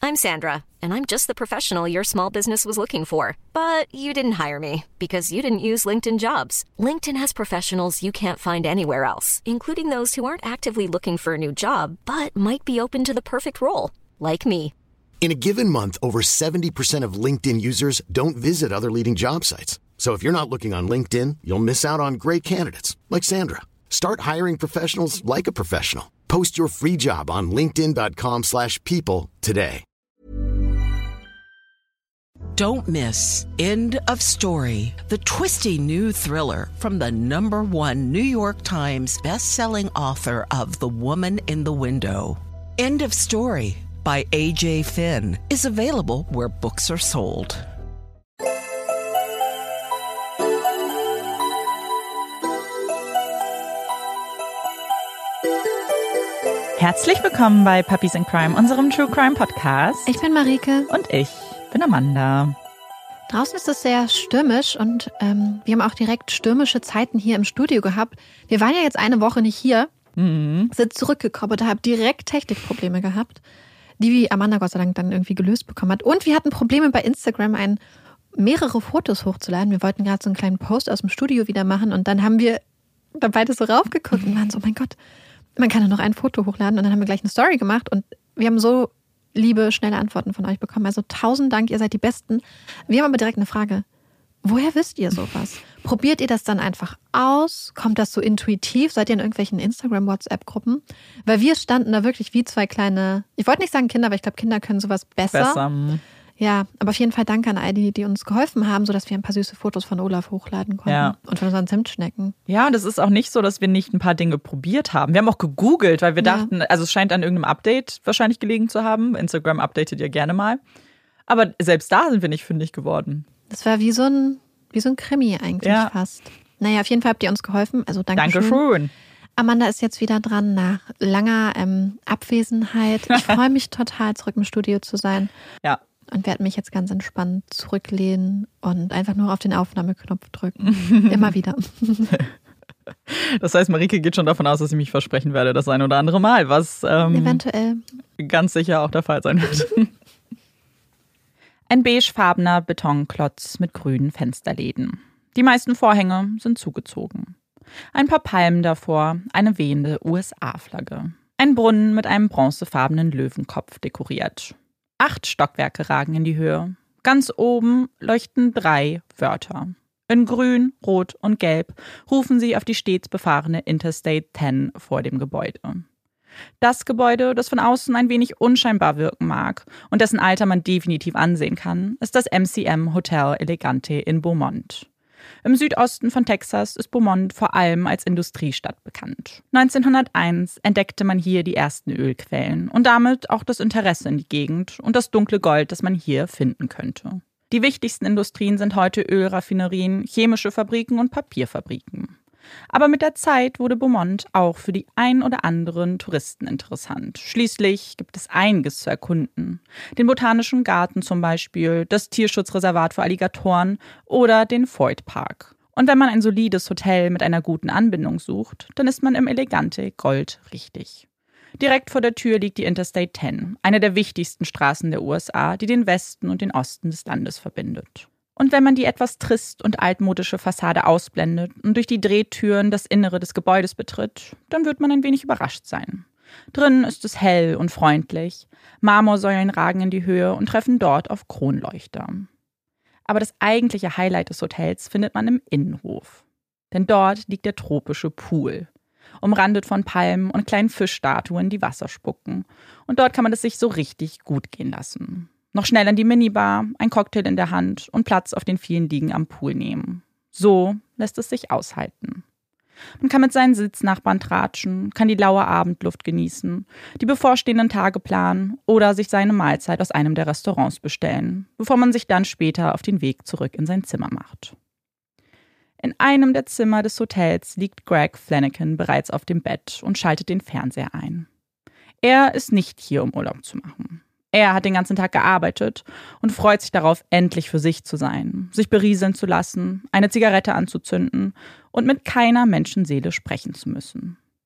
I'm Sandra, and I'm just the professional your small business was looking for. But you didn't hire me because you didn't use LinkedIn Jobs. LinkedIn has professionals you can't find anywhere else, including those who aren't actively looking for a new job, but might be open to the perfect role, like me. In a given month, over 70% of LinkedIn users don't visit other leading job sites. So if you're not looking on LinkedIn, you'll miss out on great candidates like Sandra. Start hiring professionals like a professional. Post your free job on linkedin.com/people today. Don't miss End of Story, the twisty new thriller from the #1 New York Times bestselling author of The Woman in the Window. End of Story by A.J. Finn is available where books are sold. Herzlich willkommen bei Puppies in Crime, unserem True Crime Podcast. Ich bin Marike. Und ich bin Amanda. Draußen ist es sehr stürmisch und wir haben auch direkt stürmische Zeiten hier im Studio gehabt. Wir waren ja jetzt eine Woche nicht hier, sind zurückgekommen und haben direkt Technikprobleme gehabt, die Amanda Gott sei Dank dann irgendwie gelöst bekommen hat. Und wir hatten Probleme bei Instagram, mehrere Fotos hochzuladen. Wir wollten gerade so einen kleinen Post aus dem Studio wieder machen und dann haben wir da beide so raufgeguckt und waren so, oh mein Gott, man kann ja noch ein Foto hochladen und dann haben wir gleich eine Story gemacht und wir haben so liebe, schnelle Antworten von euch bekommen. Also 1000 Dank, ihr seid die Besten. Wir haben aber direkt eine Frage. Woher wisst ihr sowas? Probiert ihr das dann einfach aus? Kommt das so intuitiv? Seid ihr in irgendwelchen Instagram-WhatsApp-Gruppen? Weil wir standen da wirklich wie zwei kleine, ich wollte nicht sagen Kinder, aber ich glaube, Kinder können sowas besser. Ja, aber auf jeden Fall danke an all die uns geholfen haben, sodass wir ein paar süße Fotos von Olaf hochladen konnten. Ja. Und von unseren Zimtschnecken. Ja, und es ist auch nicht so, dass wir nicht ein paar Dinge probiert haben. Wir haben auch gegoogelt, weil wir dachten, also es scheint an irgendeinem Update wahrscheinlich gelegen zu haben. Instagram updatet ihr gerne mal. Aber selbst da sind wir nicht fündig geworden. Das war wie so ein Krimi eigentlich fast. Naja, auf jeden Fall habt ihr uns geholfen. Also Dankeschön. Amanda ist jetzt wieder dran nach langer Abwesenheit. Ich freue mich total, zurück im Studio zu sein. Ja. Und werde mich jetzt ganz entspannt zurücklehnen und einfach nur auf den Aufnahmeknopf drücken. Immer wieder. Das heißt, Marike geht schon davon aus, dass ich mich versprechen werde, das ein oder andere Mal, was eventuell ganz sicher auch der Fall sein wird. Ein beigefarbener Betonklotz mit grünen Fensterläden. Die meisten Vorhänge sind zugezogen. Ein paar Palmen davor, eine wehende USA-Flagge. Ein Brunnen mit einem bronzefarbenen Löwenkopf dekoriert. 8 Stockwerke ragen in die Höhe. Ganz oben leuchten 3 Wörter. In Grün, Rot und Gelb rufen sie auf die stets befahrene Interstate 10 vor dem Gebäude. Das Gebäude, das von außen ein wenig unscheinbar wirken mag und dessen Alter man definitiv ansehen kann, ist das MCM Hotel Elegante in Beaumont. Im Südosten von Texas ist Beaumont vor allem als Industriestadt bekannt. 1901 entdeckte man hier die ersten Ölquellen und damit auch das Interesse in die Gegend und das dunkle Gold, das man hier finden könnte. Die wichtigsten Industrien sind heute Ölraffinerien, chemische Fabriken und Papierfabriken. Aber mit der Zeit wurde Beaumont auch für die ein oder anderen Touristen interessant. Schließlich gibt es einiges zu erkunden. Den Botanischen Garten zum Beispiel, das Tierschutzreservat für Alligatoren oder den Foyt Park. Und wenn man ein solides Hotel mit einer guten Anbindung sucht, dann ist man im Elegante Gold richtig. Direkt vor der Tür liegt die Interstate 10, eine der wichtigsten Straßen der USA, die den Westen und den Osten des Landes verbindet. Und wenn man die etwas trist und altmodische Fassade ausblendet und durch die Drehtüren das Innere des Gebäudes betritt, dann wird man ein wenig überrascht sein. Drinnen ist es hell und freundlich. Marmorsäulen ragen in die Höhe und treffen dort auf Kronleuchter. Aber das eigentliche Highlight des Hotels findet man im Innenhof. Denn dort liegt der tropische Pool, umrandet von Palmen und kleinen Fischstatuen, die Wasser spucken. Und dort kann man es sich so richtig gut gehen lassen. Noch schnell an die Minibar, ein Cocktail in der Hand und Platz auf den vielen Liegen am Pool nehmen. So lässt es sich aushalten. Man kann mit seinen Sitznachbarn tratschen, kann die laue Abendluft genießen, die bevorstehenden Tage planen oder sich seine Mahlzeit aus einem der Restaurants bestellen, bevor man sich dann später auf den Weg zurück in sein Zimmer macht. In einem der Zimmer des Hotels liegt Greg Flanagan bereits auf dem Bett und schaltet den Fernseher ein. Er ist nicht hier, um Urlaub zu machen. Er hat den ganzen Tag gearbeitet und freut sich darauf, endlich für sich zu sein, sich berieseln zu lassen, eine Zigarette anzuzünden und mit keiner Menschenseele sprechen zu müssen.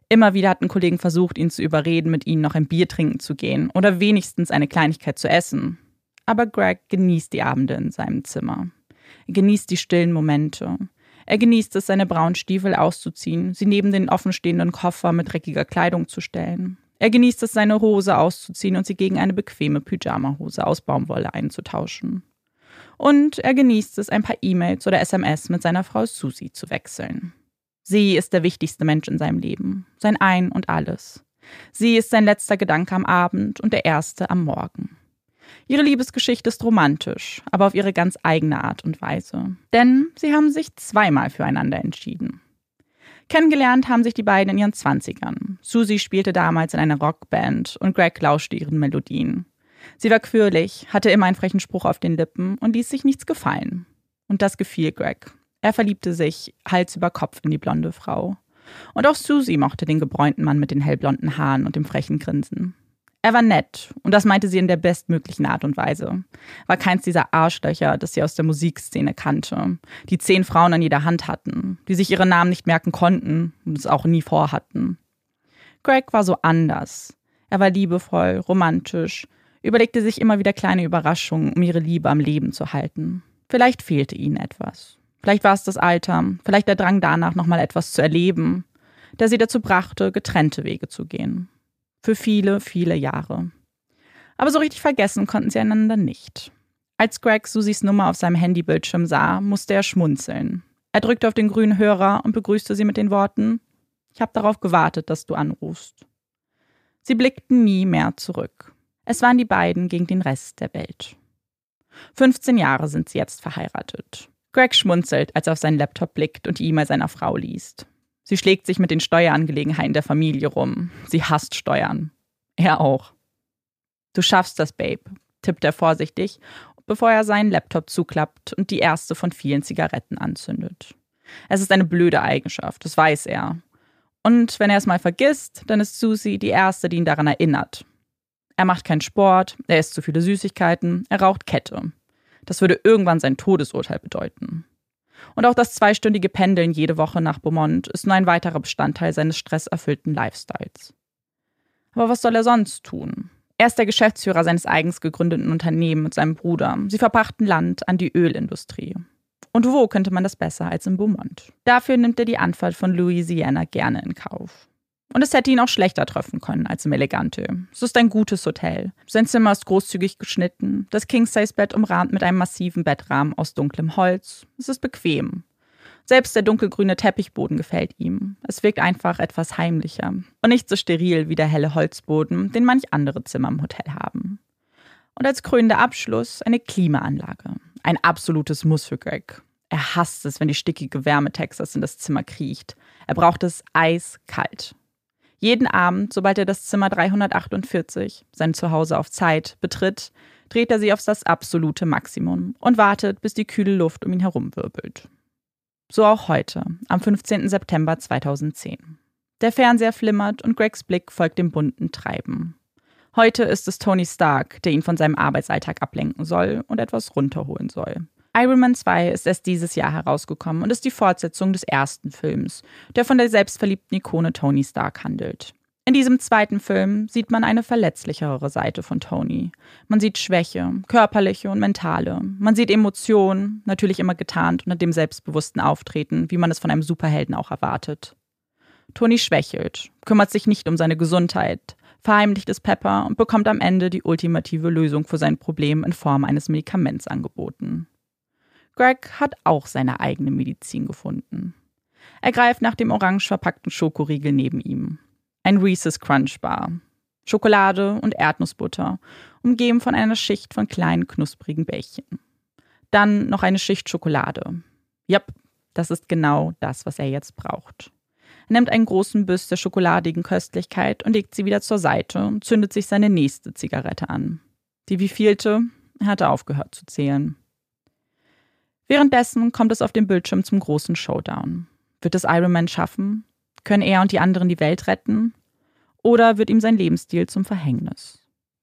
Immer wieder hatten Kollegen versucht, ihn zu überreden, mit ihnen noch ein Bier trinken zu gehen oder wenigstens eine Kleinigkeit zu essen. Aber Greg genießt die Abende in seinem Zimmer. Er genießt die stillen Momente. Er genießt es, seine braunen Stiefel auszuziehen, sie neben den offenstehenden Koffer mit dreckiger Kleidung zu stellen. Er genießt es, seine Hose auszuziehen und sie gegen eine bequeme Pyjamahose aus Baumwolle einzutauschen. Und er genießt es, ein paar E-Mails oder SMS mit seiner Frau Susie zu wechseln. Sie ist der wichtigste Mensch in seinem Leben, sein Ein und Alles. Sie ist sein letzter Gedanke am Abend und der erste am Morgen. Ihre Liebesgeschichte ist romantisch, aber auf ihre ganz eigene Art und Weise. Denn sie haben sich zweimal füreinander entschieden. Kennengelernt haben sich die beiden in ihren 20ern. Susie spielte damals in einer Rockband und Greg lauschte ihren Melodien. Sie war quirlig, hatte immer einen frechen Spruch auf den Lippen und ließ sich nichts gefallen. Und das gefiel Greg. Er verliebte sich Hals über Kopf in die blonde Frau. Und auch Susie mochte den gebräunten Mann mit den hellblonden Haaren und dem frechen Grinsen. Er war nett und das meinte sie in der bestmöglichen Art und Weise. War keins dieser Arschlöcher, das sie aus der Musikszene kannte, die 10 Frauen an jeder Hand hatten, die sich ihre Namen nicht merken konnten und es auch nie vorhatten. Greg war so anders. Er war liebevoll, romantisch, überlegte sich immer wieder kleine Überraschungen, um ihre Liebe am Leben zu halten. Vielleicht fehlte ihnen etwas. Vielleicht war es das Alter, vielleicht der Drang danach, nochmal etwas zu erleben, der sie dazu brachte, getrennte Wege zu gehen. Für viele, viele Jahre. Aber so richtig vergessen konnten sie einander nicht. Als Greg Susies Nummer auf seinem Handybildschirm sah, musste er schmunzeln. Er drückte auf den grünen Hörer und begrüßte sie mit den Worten: „Ich habe darauf gewartet, dass du anrufst." Sie blickten nie mehr zurück. Es waren die beiden gegen den Rest der Welt. 15 Jahre sind sie jetzt verheiratet. Greg schmunzelt, als er auf seinen Laptop blickt und die E-Mail seiner Frau liest. Sie schlägt sich mit den Steuerangelegenheiten der Familie rum. Sie hasst Steuern. Er auch. „Du schaffst das, Babe", tippt er vorsichtig, bevor er seinen Laptop zuklappt und die erste von vielen Zigaretten anzündet. Es ist eine blöde Eigenschaft, das weiß er. Und wenn er es mal vergisst, dann ist Susie die Erste, die ihn daran erinnert. Er macht keinen Sport, er isst zu viele Süßigkeiten, er raucht Kette. Das würde irgendwann sein Todesurteil bedeuten. Und auch das 2-stündige Pendeln jede Woche nach Beaumont ist nur ein weiterer Bestandteil seines stresserfüllten Lifestyles. Aber was soll er sonst tun? Er ist der Geschäftsführer seines eigens gegründeten Unternehmens mit seinem Bruder. Sie verpachten Land an die Ölindustrie. Und wo könnte man das besser als in Beaumont? Dafür nimmt er die Anfahrt von Louisiana gerne in Kauf. Und es hätte ihn auch schlechter treffen können als im Elegante. Es ist ein gutes Hotel. Sein Zimmer ist großzügig geschnitten, das King-Size-Bett umrahmt mit einem massiven Bettrahmen aus dunklem Holz. Es ist bequem. Selbst der dunkelgrüne Teppichboden gefällt ihm. Es wirkt einfach etwas heimlicher und nicht so steril wie der helle Holzboden, den manch andere Zimmer im Hotel haben. Und als krönender Abschluss eine Klimaanlage. Ein absolutes Muss für Greg. Er hasst es, wenn die stickige Wärme Texas in das Zimmer kriecht. Er braucht es eiskalt. Jeden Abend, sobald er das Zimmer 348, sein Zuhause auf Zeit, betritt, dreht er sie auf das absolute Maximum und wartet, bis die kühle Luft um ihn herum wirbelt. So auch heute, am 15. September 2010. Der Fernseher flimmert und Gregs Blick folgt dem bunten Treiben. Heute ist es Tony Stark, der ihn von seinem Arbeitsalltag ablenken soll und etwas runterholen soll. Iron Man 2 ist erst dieses Jahr herausgekommen und ist die Fortsetzung des ersten Films, der von der selbstverliebten Ikone Tony Stark handelt. In diesem zweiten Film sieht man eine verletzlichere Seite von Tony. Man sieht Schwäche, körperliche und mentale. Man sieht Emotionen, natürlich immer getarnt unter dem selbstbewussten Auftreten, wie man es von einem Superhelden auch erwartet. Tony schwächelt, kümmert sich nicht um seine Gesundheit, verheimlicht es Pepper und bekommt am Ende die ultimative Lösung für sein Problem in Form eines Medikaments angeboten. Greg hat auch seine eigene Medizin gefunden. Er greift nach dem orange verpackten Schokoriegel neben ihm. Ein Reese's Crunch Bar. Schokolade und Erdnussbutter, umgeben von einer Schicht von kleinen, knusprigen Bällchen. Dann noch eine Schicht Schokolade. Jap, das ist genau das, was er jetzt braucht. Er nimmt einen großen Biss der schokoladigen Köstlichkeit und legt sie wieder zur Seite und zündet sich seine nächste Zigarette an. Die wievielte? Er hatte aufgehört zu zählen. Währenddessen kommt es auf dem Bildschirm zum großen Showdown. Wird es Iron Man schaffen? Können er und die anderen die Welt retten? Oder wird ihm sein Lebensstil zum Verhängnis?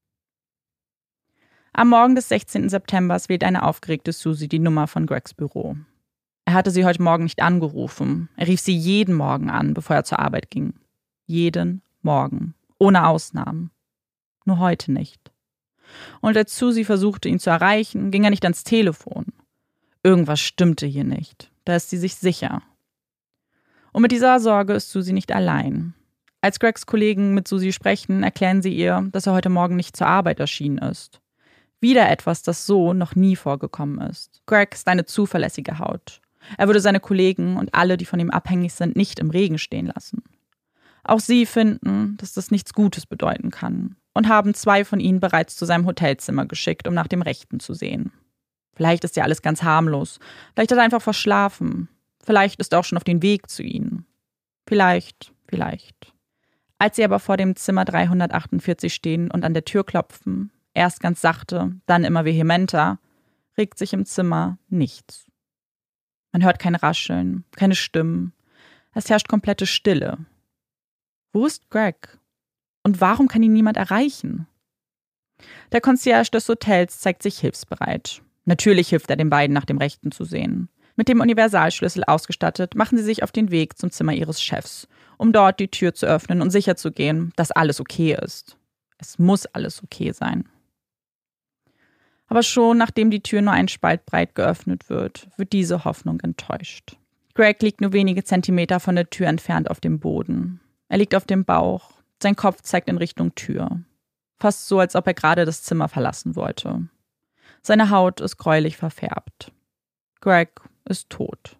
Am Morgen des 16. September wählt eine aufgeregte Susie die Nummer von Gregs Büro. Er hatte sie heute Morgen nicht angerufen. Er rief sie jeden Morgen an, bevor er zur Arbeit ging. Jeden Morgen. Ohne Ausnahmen. Nur heute nicht. Und als Susie versuchte, ihn zu erreichen, ging er nicht ans Telefon. Irgendwas stimmte hier nicht. Da ist sie sich sicher. Und mit dieser Sorge ist Susie nicht allein. Als Gregs Kollegen mit Susie sprechen, erklären sie ihr, dass er heute Morgen nicht zur Arbeit erschienen ist. Wieder etwas, das so noch nie vorgekommen ist. Greg ist eine zuverlässige Haut. Er würde seine Kollegen und alle, die von ihm abhängig sind, nicht im Regen stehen lassen. Auch sie finden, dass das nichts Gutes bedeuten kann und haben 2 von ihnen bereits zu seinem Hotelzimmer geschickt, um nach dem Rechten zu sehen. Vielleicht ist ja alles ganz harmlos. Vielleicht hat er einfach verschlafen. Vielleicht ist er auch schon auf dem Weg zu ihnen. Vielleicht. Als sie aber vor dem Zimmer 348 stehen und an der Tür klopfen, erst ganz sachte, dann immer vehementer, regt sich im Zimmer nichts. Man hört kein Rascheln, keine Stimmen. Es herrscht komplette Stille. Wo ist Greg? Und warum kann ihn niemand erreichen? Der Concierge des Hotels zeigt sich hilfsbereit. Natürlich hilft er den beiden, nach dem Rechten zu sehen. Mit dem Universalschlüssel ausgestattet, machen sie sich auf den Weg zum Zimmer ihres Chefs, um dort die Tür zu öffnen und sicherzugehen, dass alles okay ist. Es muss alles okay sein. Aber schon nachdem die Tür nur einen Spalt breit geöffnet wird diese Hoffnung enttäuscht. Greg liegt nur wenige Zentimeter von der Tür entfernt auf dem Boden. Er liegt auf dem Bauch, sein Kopf zeigt in Richtung Tür. Fast so, als ob er gerade das Zimmer verlassen wollte. Seine Haut ist gräulich verfärbt. Greg ist tot.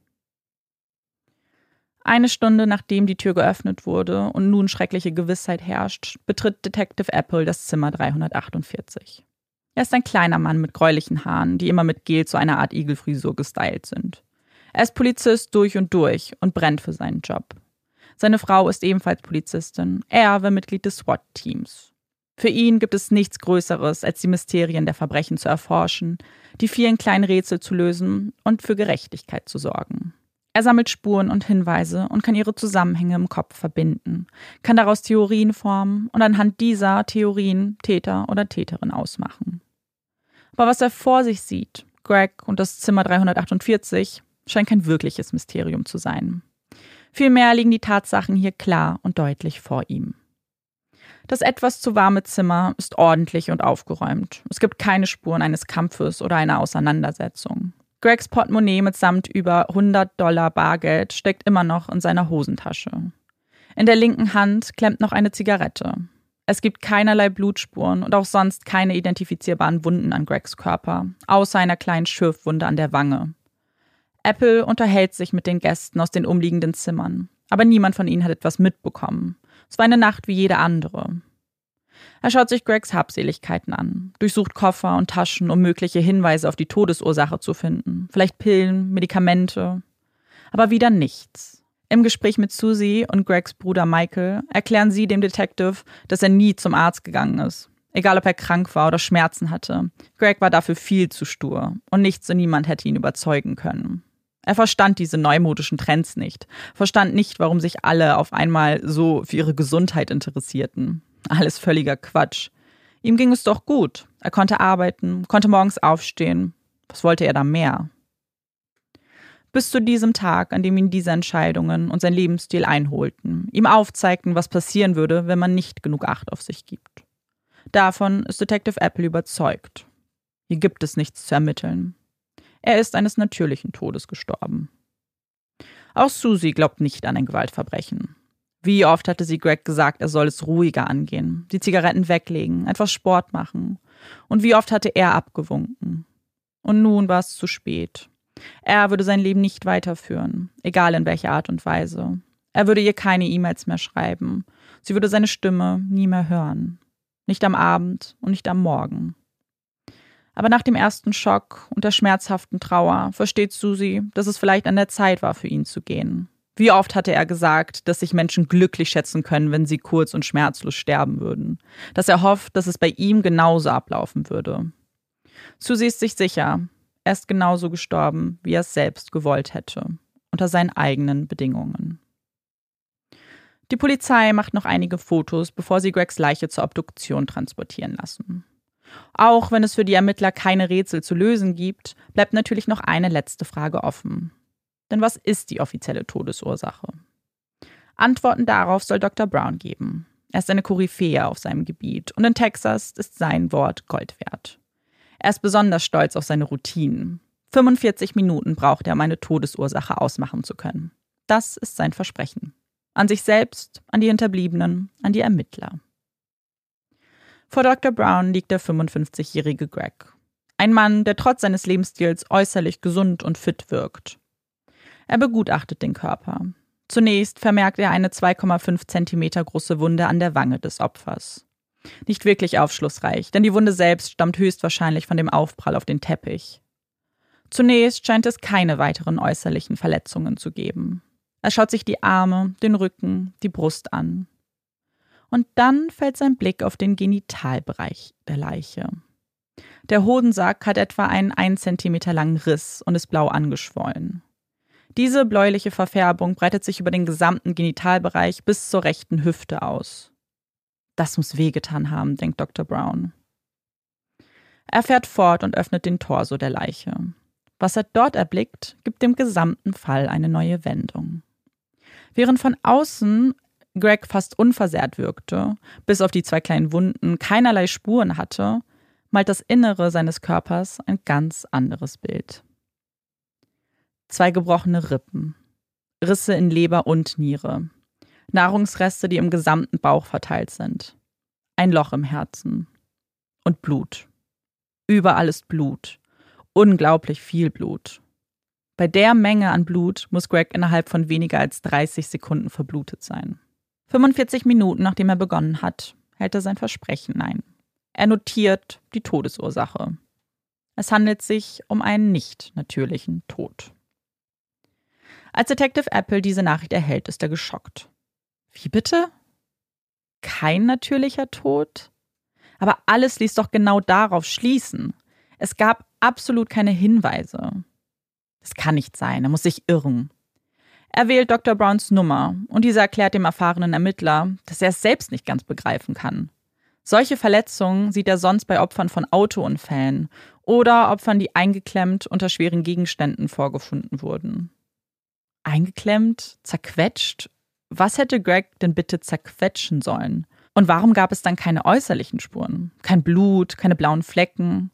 Eine Stunde nachdem die Tür geöffnet wurde und nun schreckliche Gewissheit herrscht, betritt Detective Apple das Zimmer 348. Er ist ein kleiner Mann mit gräulichen Haaren, die immer mit Gel zu einer Art Igelfrisur gestylt sind. Er ist Polizist durch und brennt für seinen Job. Seine Frau ist ebenfalls Polizistin. Er war Mitglied des SWAT-Teams. Für ihn gibt es nichts Größeres, als die Mysterien der Verbrechen zu erforschen, die vielen kleinen Rätsel zu lösen und für Gerechtigkeit zu sorgen. Er sammelt Spuren und Hinweise und kann ihre Zusammenhänge im Kopf verbinden, kann daraus Theorien formen und anhand dieser Theorien Täter oder Täterin ausmachen. Aber was er vor sich sieht, Greg und das Zimmer 348, scheint kein wirkliches Mysterium zu sein. Vielmehr liegen die Tatsachen hier klar und deutlich vor ihm. Das etwas zu warme Zimmer ist ordentlich und aufgeräumt. Es gibt keine Spuren eines Kampfes oder einer Auseinandersetzung. Gregs Portemonnaie mitsamt über $100 Bargeld steckt immer noch in seiner Hosentasche. In der linken Hand klemmt noch eine Zigarette. Es gibt keinerlei Blutspuren und auch sonst keine identifizierbaren Wunden an Gregs Körper, außer einer kleinen Schürfwunde an der Wange. Apple unterhält sich mit den Gästen aus den umliegenden Zimmern, aber niemand von ihnen hat etwas mitbekommen. Es war eine Nacht wie jede andere. Er schaut sich Gregs Habseligkeiten an, durchsucht Koffer und Taschen, um mögliche Hinweise auf die Todesursache zu finden. Vielleicht Pillen, Medikamente. Aber wieder nichts. Im Gespräch mit Susie und Gregs Bruder Michael erklären sie dem Detective, dass er nie zum Arzt gegangen ist. Egal, ob er krank war oder Schmerzen hatte. Greg war dafür viel zu stur und nichts und niemand hätte ihn überzeugen können. Er verstand diese neumodischen Trends nicht, verstand nicht, warum sich alle auf einmal so für ihre Gesundheit interessierten. Alles völliger Quatsch. Ihm ging es doch gut. Er konnte arbeiten, konnte morgens aufstehen. Was wollte er da mehr? Bis zu diesem Tag, an dem ihn diese Entscheidungen und sein Lebensstil einholten, ihm aufzeigten, was passieren würde, wenn man nicht genug Acht auf sich gibt. Davon ist Detective Apple überzeugt. Hier gibt es nichts zu ermitteln. Er ist eines natürlichen Todes gestorben. Auch Susie glaubt nicht an ein Gewaltverbrechen. Wie oft hatte sie Greg gesagt, er soll es ruhiger angehen, die Zigaretten weglegen, etwas Sport machen. Und wie oft hatte er abgewunken. Und nun war es zu spät. Er würde sein Leben nicht weiterführen, egal in welcher Art und Weise. Er würde ihr keine E-Mails mehr schreiben. Sie würde seine Stimme nie mehr hören. Nicht am Abend und nicht am Morgen. Aber nach dem ersten Schock und der schmerzhaften Trauer versteht Susie, dass es vielleicht an der Zeit war, für ihn zu gehen. Wie oft hatte er gesagt, dass sich Menschen glücklich schätzen können, wenn sie kurz und schmerzlos sterben würden. Dass er hofft, dass es bei ihm genauso ablaufen würde. Susie ist sich sicher, er ist genauso gestorben, wie er es selbst gewollt hätte. Unter seinen eigenen Bedingungen. Die Polizei macht noch einige Fotos, bevor sie Gregs Leiche zur Obduktion transportieren lassen. Auch wenn es für die Ermittler keine Rätsel zu lösen gibt, bleibt natürlich noch eine letzte Frage offen. Denn was ist die offizielle Todesursache? Antworten darauf soll Dr. Brown geben. Er ist eine Koryphäe auf seinem Gebiet und in Texas ist sein Wort Gold wert. Er ist besonders stolz auf seine Routinen. 45 Minuten braucht er, um eine Todesursache ausmachen zu können. Das ist sein Versprechen. An sich selbst, an die Hinterbliebenen, an die Ermittler. Vor Dr. Brown liegt der 55-jährige Greg. Ein Mann, der trotz seines Lebensstils äußerlich gesund und fit wirkt. Er begutachtet den Körper. Zunächst vermerkt er eine 2,5 Zentimeter große Wunde an der Wange des Opfers. Nicht wirklich aufschlussreich, denn die Wunde selbst stammt höchstwahrscheinlich von dem Aufprall auf den Teppich. Zunächst scheint es keine weiteren äußerlichen Verletzungen zu geben. Er schaut sich die Arme, den Rücken, die Brust an. Und dann fällt sein Blick auf den Genitalbereich der Leiche. Der Hodensack hat etwa einen 1 Zentimeter langen Riss und ist blau angeschwollen. Diese bläuliche Verfärbung breitet sich über den gesamten Genitalbereich bis zur rechten Hüfte aus. Das muss wehgetan haben, denkt Dr. Brown. Er fährt fort und öffnet den Torso der Leiche. Was er dort erblickt, gibt dem gesamten Fall eine neue Wendung. Während von außen Greg fast unversehrt wirkte, bis auf die 2 kleinen Wunden keinerlei Spuren hatte, malt das Innere seines Körpers ein ganz anderes Bild. 2 gebrochene Rippen, Risse in Leber und Niere, Nahrungsreste, die im gesamten Bauch verteilt sind, ein Loch im Herzen und Blut. Überall ist Blut, unglaublich viel Blut. Bei der Menge an Blut muss Greg innerhalb von weniger als 30 Sekunden verblutet sein. 45 Minuten nachdem er begonnen hat, hält er sein Versprechen ein. Er notiert die Todesursache. Es handelt sich um einen nicht natürlichen Tod. Als Detective Apple diese Nachricht erhält, ist er geschockt. Wie bitte? Kein natürlicher Tod? Aber alles ließ doch genau darauf schließen. Es gab absolut keine Hinweise. Das kann nicht sein, er muss sich irren. Er wählt Dr. Browns Nummer und dieser erklärt dem erfahrenen Ermittler, dass er es selbst nicht ganz begreifen kann. Solche Verletzungen sieht er sonst bei Opfern von Autounfällen oder Opfern, die eingeklemmt unter schweren Gegenständen vorgefunden wurden. Eingeklemmt? Zerquetscht? Was hätte Greg denn bitte zerquetschen sollen? Und warum gab es dann keine äußerlichen Spuren? Kein Blut, keine blauen Flecken?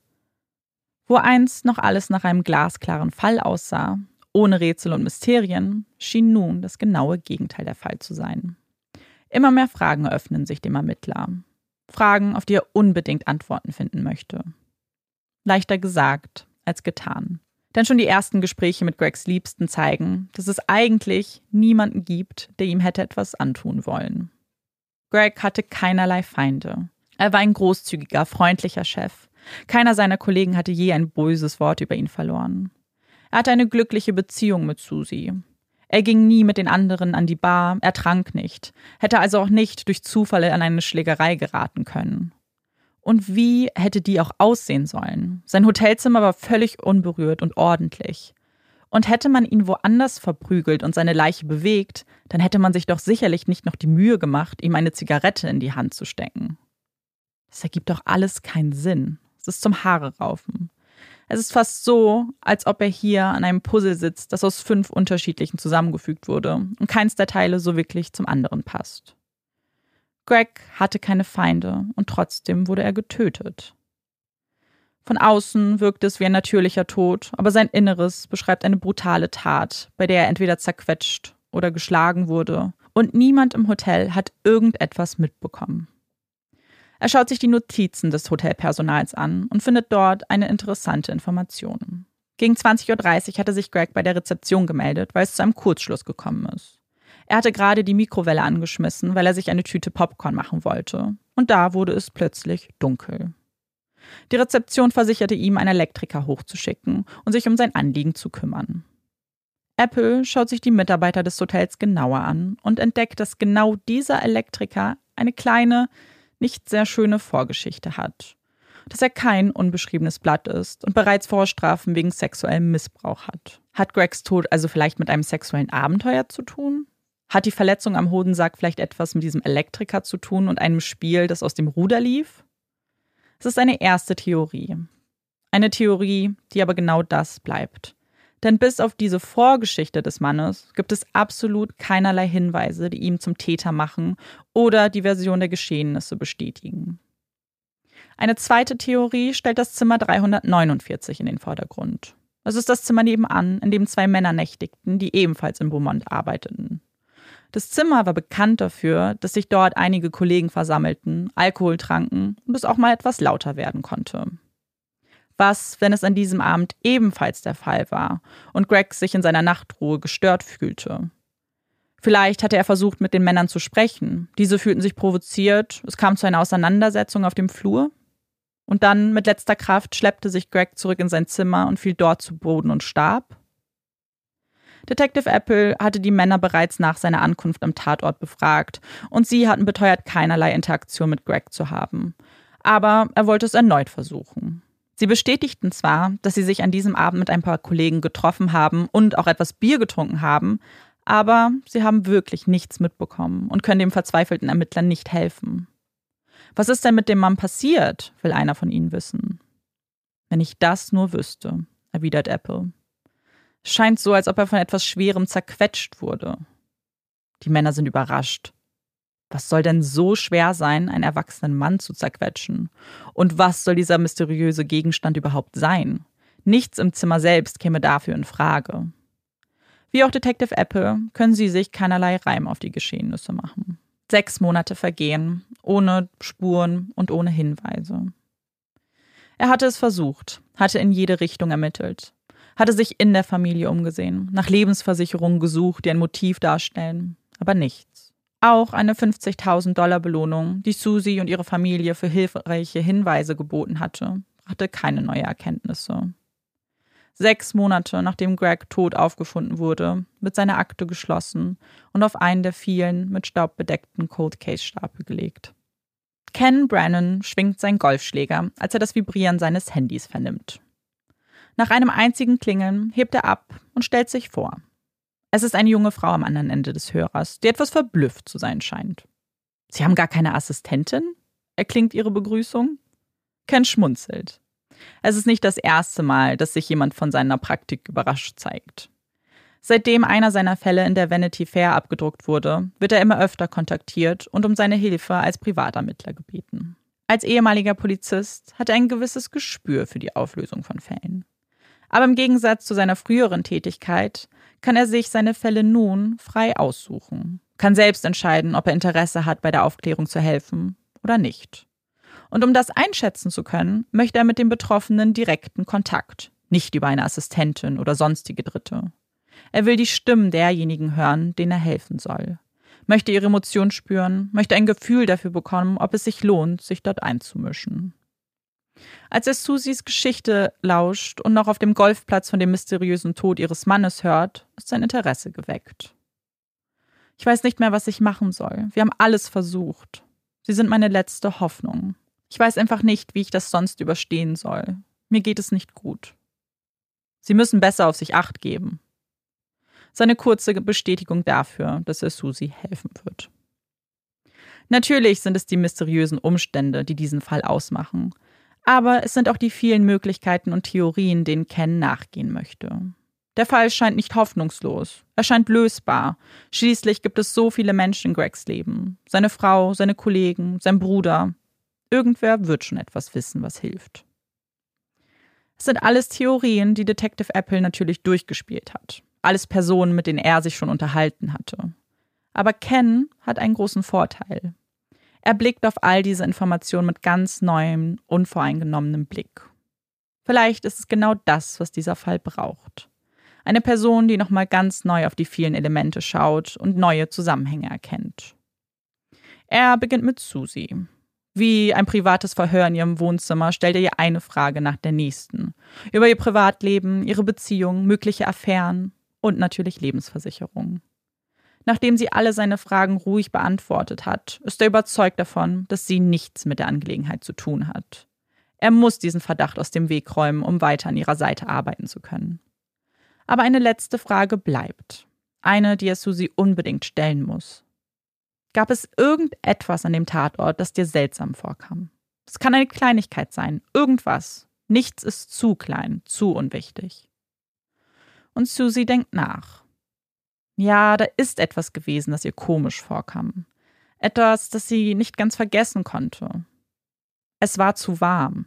Wo einst noch alles nach einem glasklaren Fall aussah, ohne Rätsel und Mysterien, schien nun das genaue Gegenteil der Fall zu sein. Immer mehr Fragen öffnen sich dem Ermittler. Fragen, auf die er unbedingt Antworten finden möchte. Leichter gesagt als getan. Denn schon die ersten Gespräche mit Gregs Liebsten zeigen, dass es eigentlich niemanden gibt, der ihm hätte etwas antun wollen. Greg hatte keinerlei Feinde. Er war ein großzügiger, freundlicher Chef. Keiner seiner Kollegen hatte je ein böses Wort über ihn verloren. Er hatte eine glückliche Beziehung mit Susie. Er ging nie mit den anderen an die Bar, er trank nicht, hätte also auch nicht durch Zufall an eine Schlägerei geraten können. Und wie hätte die auch aussehen sollen? Sein Hotelzimmer war völlig unberührt und ordentlich. Und hätte man ihn woanders verprügelt und seine Leiche bewegt, dann hätte man sich doch sicherlich nicht noch die Mühe gemacht, ihm eine Zigarette in die Hand zu stecken. Das ergibt doch alles keinen Sinn. Es ist zum Haare raufen. Es ist fast so, als ob er hier an einem Puzzle sitzt, das aus 5 unterschiedlichen zusammengefügt wurde und keins der Teile so wirklich zum anderen passt. Greg hatte keine Feinde und trotzdem wurde er getötet. Von außen wirkt es wie ein natürlicher Tod, aber sein Inneres beschreibt eine brutale Tat, bei der er entweder zerquetscht oder geschlagen wurde und niemand im Hotel hat irgendetwas mitbekommen. Er schaut sich die Notizen des Hotelpersonals an und findet dort eine interessante Information. Gegen 20:30 Uhr hatte sich Greg bei der Rezeption gemeldet, weil es zu einem Kurzschluss gekommen ist. Er hatte gerade die Mikrowelle angeschmissen, weil er sich eine Tüte Popcorn machen wollte. Und da wurde es plötzlich dunkel. Die Rezeption versicherte ihm, einen Elektriker hochzuschicken und sich um sein Anliegen zu kümmern. Apple schaut sich die Mitarbeiter des Hotels genauer an und entdeckt, dass genau dieser Elektriker eine kleine, nicht sehr schöne Vorgeschichte hat. Dass er kein unbeschriebenes Blatt ist und bereits Vorstrafen wegen sexuellem Missbrauch hat. Hat Gregs Tod also vielleicht mit einem sexuellen Abenteuer zu tun? Hat die Verletzung am Hodensack vielleicht etwas mit diesem Elektriker zu tun und einem Spiel, das aus dem Ruder lief? Es ist eine erste Theorie. Eine Theorie, die aber genau das bleibt. Denn bis auf diese Vorgeschichte des Mannes gibt es absolut keinerlei Hinweise, die ihn zum Täter machen oder die Version der Geschehnisse bestätigen. Eine zweite Theorie stellt das Zimmer 349 in den Vordergrund. Es ist das Zimmer nebenan, in dem 2 Männer nächtigten, die ebenfalls in Beaumont arbeiteten. Das Zimmer war bekannt dafür, dass sich dort einige Kollegen versammelten, Alkohol tranken und es auch mal etwas lauter werden konnte. Was, wenn es an diesem Abend ebenfalls der Fall war und Greg sich in seiner Nachtruhe gestört fühlte? Vielleicht hatte er versucht, mit den Männern zu sprechen. Diese fühlten sich provoziert, es kam zu einer Auseinandersetzung auf dem Flur. Und dann, mit letzter Kraft, schleppte sich Greg zurück in sein Zimmer und fiel dort zu Boden und starb. Detective Apple hatte die Männer bereits nach seiner Ankunft am Tatort befragt und sie hatten beteuert, keinerlei Interaktion mit Greg zu haben. Aber er wollte es erneut versuchen. Sie bestätigten zwar, dass sie sich an diesem Abend mit ein paar Kollegen getroffen haben und auch etwas Bier getrunken haben, aber sie haben wirklich nichts mitbekommen und können dem verzweifelten Ermittler nicht helfen. Was ist denn mit dem Mann passiert, will einer von ihnen wissen. Wenn ich das nur wüsste, erwidert Apple. Es scheint so, als ob er von etwas Schwerem zerquetscht wurde. Die Männer sind überrascht. Was soll denn so schwer sein, einen erwachsenen Mann zu zerquetschen? Und was soll dieser mysteriöse Gegenstand überhaupt sein? Nichts im Zimmer selbst käme dafür in Frage. Wie auch Detective Apple können sie sich keinerlei Reim auf die Geschehnisse machen. 6 Monate vergehen, ohne Spuren und ohne Hinweise. Er hatte es versucht, hatte in jede Richtung ermittelt, hatte sich in der Familie umgesehen, nach Lebensversicherungen gesucht, die ein Motiv darstellen, aber nichts. Auch eine $50.000 Belohnung, die Susie und ihre Familie für hilfreiche Hinweise geboten hatte, brachte keine neue Erkenntnisse. 6 Monate nachdem Greg tot aufgefunden wurde, wird seine Akte geschlossen und auf einen der vielen mit Staub bedeckten Cold-Case-Stapel gelegt. Ken Brannon schwingt seinen Golfschläger, als er das Vibrieren seines Handys vernimmt. Nach einem einzigen Klingeln hebt er ab und stellt sich vor. Es ist eine junge Frau am anderen Ende des Hörers, die etwas verblüfft zu sein scheint. »Sie haben gar keine Assistentin?« erklingt ihre Begrüßung. Ken schmunzelt. Es ist nicht das erste Mal, dass sich jemand von seiner Praktik überrascht zeigt. Seitdem einer seiner Fälle in der Vanity Fair abgedruckt wurde, wird er immer öfter kontaktiert und um seine Hilfe als Privatermittler gebeten. Als ehemaliger Polizist hat er ein gewisses Gespür für die Auflösung von Fällen. Aber im Gegensatz zu seiner früheren Tätigkeit kann er sich seine Fälle nun frei aussuchen, kann selbst entscheiden, ob er Interesse hat, bei der Aufklärung zu helfen oder nicht. Und um das einschätzen zu können, möchte er mit dem Betroffenen direkten Kontakt, nicht über eine Assistentin oder sonstige Dritte. Er will die Stimmen derjenigen hören, denen er helfen soll, möchte ihre Emotionen spüren, möchte ein Gefühl dafür bekommen, ob es sich lohnt, sich dort einzumischen. Als er Susies Geschichte lauscht und noch auf dem Golfplatz von dem mysteriösen Tod ihres Mannes hört, ist sein Interesse geweckt. Ich weiß nicht mehr, was ich machen soll. Wir haben alles versucht. Sie sind meine letzte Hoffnung. Ich weiß einfach nicht, wie ich das sonst überstehen soll. Mir geht es nicht gut. Sie müssen besser auf sich Acht geben. Seine kurze Bestätigung dafür, dass er Susie helfen wird. Natürlich sind es die mysteriösen Umstände, die diesen Fall ausmachen. Aber es sind auch die vielen Möglichkeiten und Theorien, denen Ken nachgehen möchte. Der Fall scheint nicht hoffnungslos. Er scheint lösbar. Schließlich gibt es so viele Menschen in Gregs Leben. Seine Frau, seine Kollegen, sein Bruder. Irgendwer wird schon etwas wissen, was hilft. Es sind alles Theorien, die Detective Apple natürlich durchgespielt hat. Alles Personen, mit denen er sich schon unterhalten hatte. Aber Ken hat einen großen Vorteil. Er blickt auf all diese Informationen mit ganz neuem, unvoreingenommenem Blick. Vielleicht ist es genau das, was dieser Fall braucht. Eine Person, die nochmal ganz neu auf die vielen Elemente schaut und neue Zusammenhänge erkennt. Er beginnt mit Susie. Wie ein privates Verhör in ihrem Wohnzimmer stellt er ihr eine Frage nach der nächsten. Über ihr Privatleben, ihre Beziehung, mögliche Affären und natürlich Lebensversicherungen. Nachdem sie alle seine Fragen ruhig beantwortet hat, ist er überzeugt davon, dass sie nichts mit der Angelegenheit zu tun hat. Er muss diesen Verdacht aus dem Weg räumen, um weiter an ihrer Seite arbeiten zu können. Aber eine letzte Frage bleibt. Eine, die er Susie unbedingt stellen muss. Gab es irgendetwas an dem Tatort, das dir seltsam vorkam? Es kann eine Kleinigkeit sein, irgendwas. Nichts ist zu klein, zu unwichtig. und Susie denkt nach. Ja, da ist etwas gewesen, das ihr komisch vorkam. Etwas, das sie nicht ganz vergessen konnte. Es war zu warm.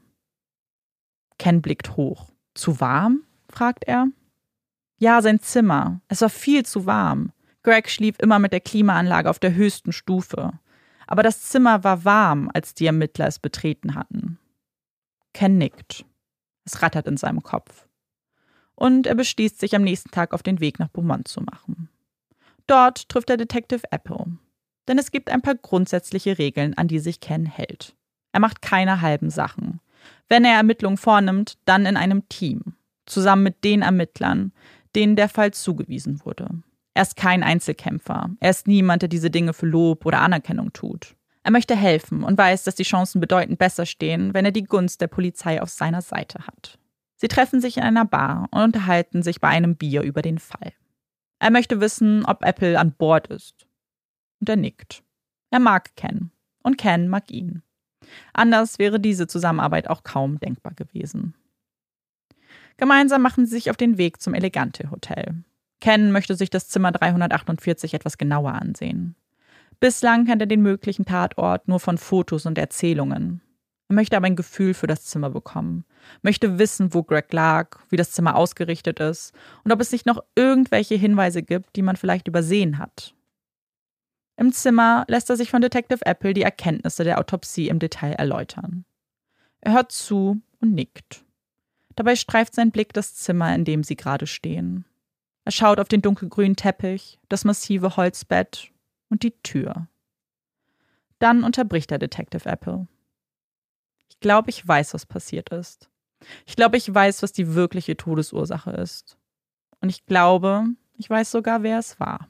Ken blickt hoch. Zu warm? Fragt er. Ja, sein Zimmer. Es war viel zu warm. Greg schlief immer mit der Klimaanlage auf der höchsten Stufe. Aber das Zimmer war warm, als die Ermittler es betreten hatten. Ken nickt. Es rattert in seinem Kopf. Und er beschließt, sich am nächsten Tag auf den Weg nach Beaumont zu machen. Dort trifft er Detective Apple. Denn es gibt ein paar grundsätzliche Regeln, an die sich Ken hält. Er macht keine halben Sachen. Wenn er Ermittlungen vornimmt, dann in einem Team. Zusammen mit den Ermittlern, denen der Fall zugewiesen wurde. Er ist kein Einzelkämpfer. Er ist niemand, der diese Dinge für Lob oder Anerkennung tut. Er möchte helfen und weiß, dass die Chancen bedeutend besser stehen, wenn er die Gunst der Polizei auf seiner Seite hat. Sie treffen sich in einer Bar und unterhalten sich bei einem Bier über den Fall. Er möchte wissen, ob Apple an Bord ist. Und er nickt. Er mag Ken. Und Ken mag ihn. Anders wäre diese Zusammenarbeit auch kaum denkbar gewesen. Gemeinsam machen sie sich auf den Weg zum Elegante Hotel. Ken möchte sich das Zimmer 348 etwas genauer ansehen. Bislang kennt er den möglichen Tatort nur von Fotos und Erzählungen. Er möchte aber ein Gefühl für das Zimmer bekommen, möchte wissen, wo Greg lag, wie das Zimmer ausgerichtet ist und ob es nicht noch irgendwelche Hinweise gibt, die man vielleicht übersehen hat. Im Zimmer lässt er sich von Detective Apple die Erkenntnisse der Autopsie im Detail erläutern. Er hört zu und nickt. Dabei streift sein Blick das Zimmer, in dem sie gerade stehen. Er schaut auf den dunkelgrünen Teppich, das massive Holzbett und die Tür. Dann unterbricht er Detective Apple. Ich glaube, ich weiß, was passiert ist. Ich glaube, ich weiß, was die wirkliche Todesursache ist. Und ich glaube, ich weiß sogar, wer es war.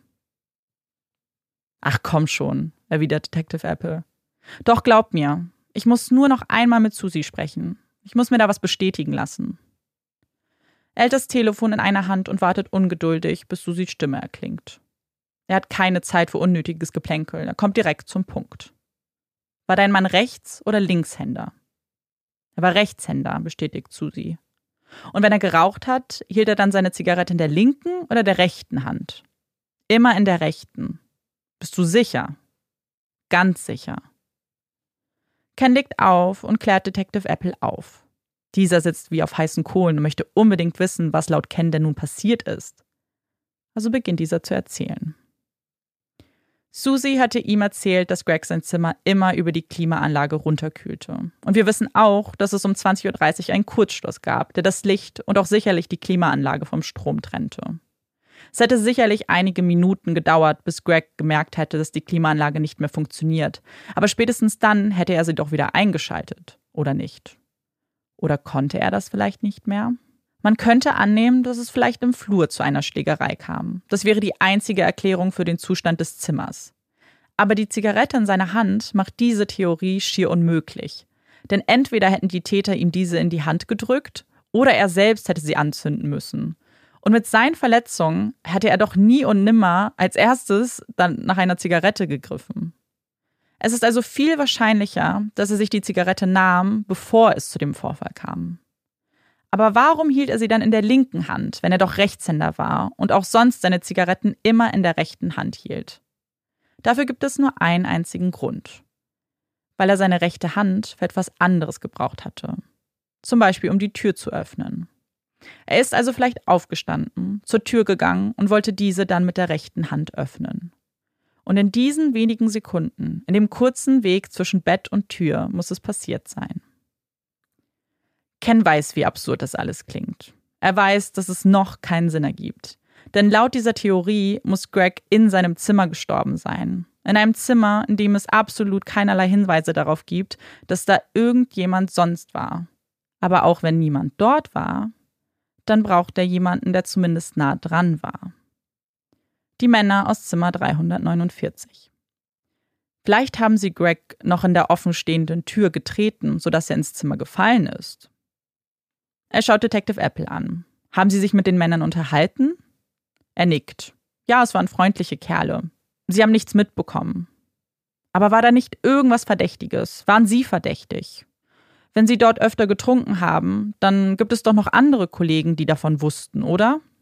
Ach komm schon, erwidert Detective Apple. Doch glaub mir, ich muss nur noch einmal mit Susie sprechen. Ich muss mir da was bestätigen lassen. Er hält das Telefon in einer Hand und wartet ungeduldig, bis Susies Stimme erklingt. Er hat keine Zeit für unnötiges Geplänkel, er kommt direkt zum Punkt. War dein Mann Rechts- oder Linkshänder? Er war Rechtshänder, bestätigt Susie. Und wenn er geraucht hat, hielt er dann seine Zigarette in der linken oder der rechten Hand? Immer in der rechten. Bist du sicher? Ganz sicher. Ken legt auf und klärt Detective Apple auf. Dieser sitzt wie auf heißen Kohlen und möchte unbedingt wissen, was laut Ken denn nun passiert ist. Also beginnt dieser zu erzählen. Susie hatte ihm erzählt, dass Greg sein Zimmer immer über die Klimaanlage runterkühlte. Und wir wissen auch, dass es um 20:30 Uhr einen Kurzschluss gab, der das Licht und auch sicherlich die Klimaanlage vom Strom trennte. Es hätte sicherlich einige Minuten gedauert, bis Greg gemerkt hätte, dass die Klimaanlage nicht mehr funktioniert. Aber spätestens dann hätte er sie doch wieder eingeschaltet, oder nicht? Oder konnte er das vielleicht nicht mehr? Man könnte annehmen, dass es vielleicht im Flur zu einer Schlägerei kam. Das wäre die einzige Erklärung für den Zustand des Zimmers. Aber die Zigarette in seiner Hand macht diese Theorie schier unmöglich. Denn entweder hätten die Täter ihm diese in die Hand gedrückt oder er selbst hätte sie anzünden müssen. Und mit seinen Verletzungen hätte er doch nie und nimmer als erstes dann nach einer Zigarette gegriffen. Es ist also viel wahrscheinlicher, dass er sich die Zigarette nahm, bevor es zu dem Vorfall kam. Aber warum hielt er sie dann in der linken Hand, wenn er doch Rechtshänder war und auch sonst seine Zigaretten immer in der rechten Hand hielt? Dafür gibt es nur einen einzigen Grund. Weil er seine rechte Hand für etwas anderes gebraucht hatte. Zum Beispiel, um die Tür zu öffnen. Er ist also vielleicht aufgestanden, zur Tür gegangen und wollte diese dann mit der rechten Hand öffnen. Und in diesen wenigen Sekunden, in dem kurzen Weg zwischen Bett und Tür, muss es passiert sein. Ken weiß, wie absurd das alles klingt. Er weiß, dass es noch keinen Sinn ergibt. Denn laut dieser Theorie muss Greg in seinem Zimmer gestorben sein. In einem Zimmer, in dem es absolut keinerlei Hinweise darauf gibt, dass da irgendjemand sonst war. Aber auch wenn niemand dort war, dann braucht er jemanden, der zumindest nah dran war. Die Männer aus Zimmer 349. Vielleicht haben sie Greg noch in der offenstehenden Tür getreten, sodass er ins Zimmer gefallen ist. Er schaut Detective Apple an. Haben sie sich mit den Männern unterhalten? Er nickt. Ja, es waren freundliche Kerle. Sie haben nichts mitbekommen. Aber war da nicht irgendwas Verdächtiges? Waren sie verdächtig? Wenn sie dort öfter getrunken haben, dann gibt es doch noch andere Kollegen, die davon wussten, oder?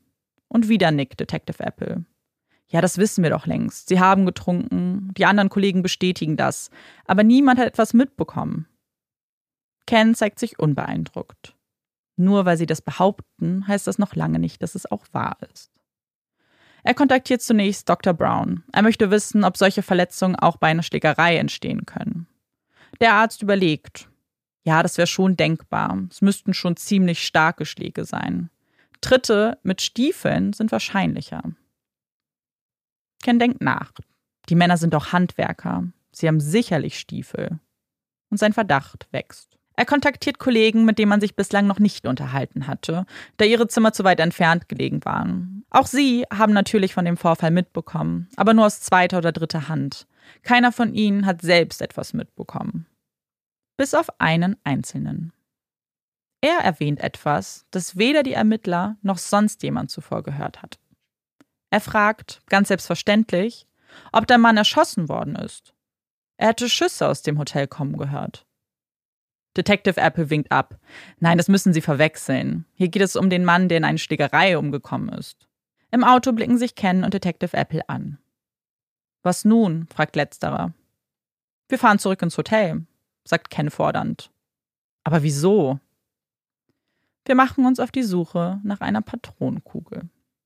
Und wieder nickt Detective Apple. Ja, das wissen wir doch längst. Sie haben getrunken, die anderen Kollegen bestätigen das, aber niemand hat etwas mitbekommen. Ken zeigt sich unbeeindruckt. Nur weil sie das behaupten, heißt das noch lange nicht, dass es auch wahr ist. Er kontaktiert zunächst Dr. Brown. Er möchte wissen, ob solche Verletzungen auch bei einer Schlägerei entstehen können. Der Arzt überlegt. Ja, das wäre schon denkbar. Es müssten schon ziemlich starke Schläge sein. Tritte mit Stiefeln sind wahrscheinlicher. Ken denkt nach. Die Männer sind doch Handwerker. Sie haben sicherlich Stiefel. Und sein Verdacht wächst. Er kontaktiert Kollegen, mit denen man sich bislang noch nicht unterhalten hatte, da ihre Zimmer zu weit entfernt gelegen waren. Auch sie haben natürlich von dem Vorfall mitbekommen, aber nur aus zweiter oder dritter Hand. Keiner von ihnen hat selbst etwas mitbekommen. Bis auf einen Einzelnen. Er erwähnt etwas, das weder die Ermittler noch sonst jemand zuvor gehört hat. Er fragt, ganz selbstverständlich, ob der Mann erschossen worden ist. Er hätte Schüsse aus dem Hotel kommen gehört. Detective Apple winkt ab. Nein, das müssen Sie verwechseln. Hier geht es um den Mann, der in eine Schlägerei umgekommen ist. Im Auto blicken sich Ken und Detective Apple an. Was nun? Fragt letzterer. Wir fahren zurück ins Hotel, sagt Ken fordernd. Aber wieso? Wir machen uns auf die Suche nach einer Patronenkugel.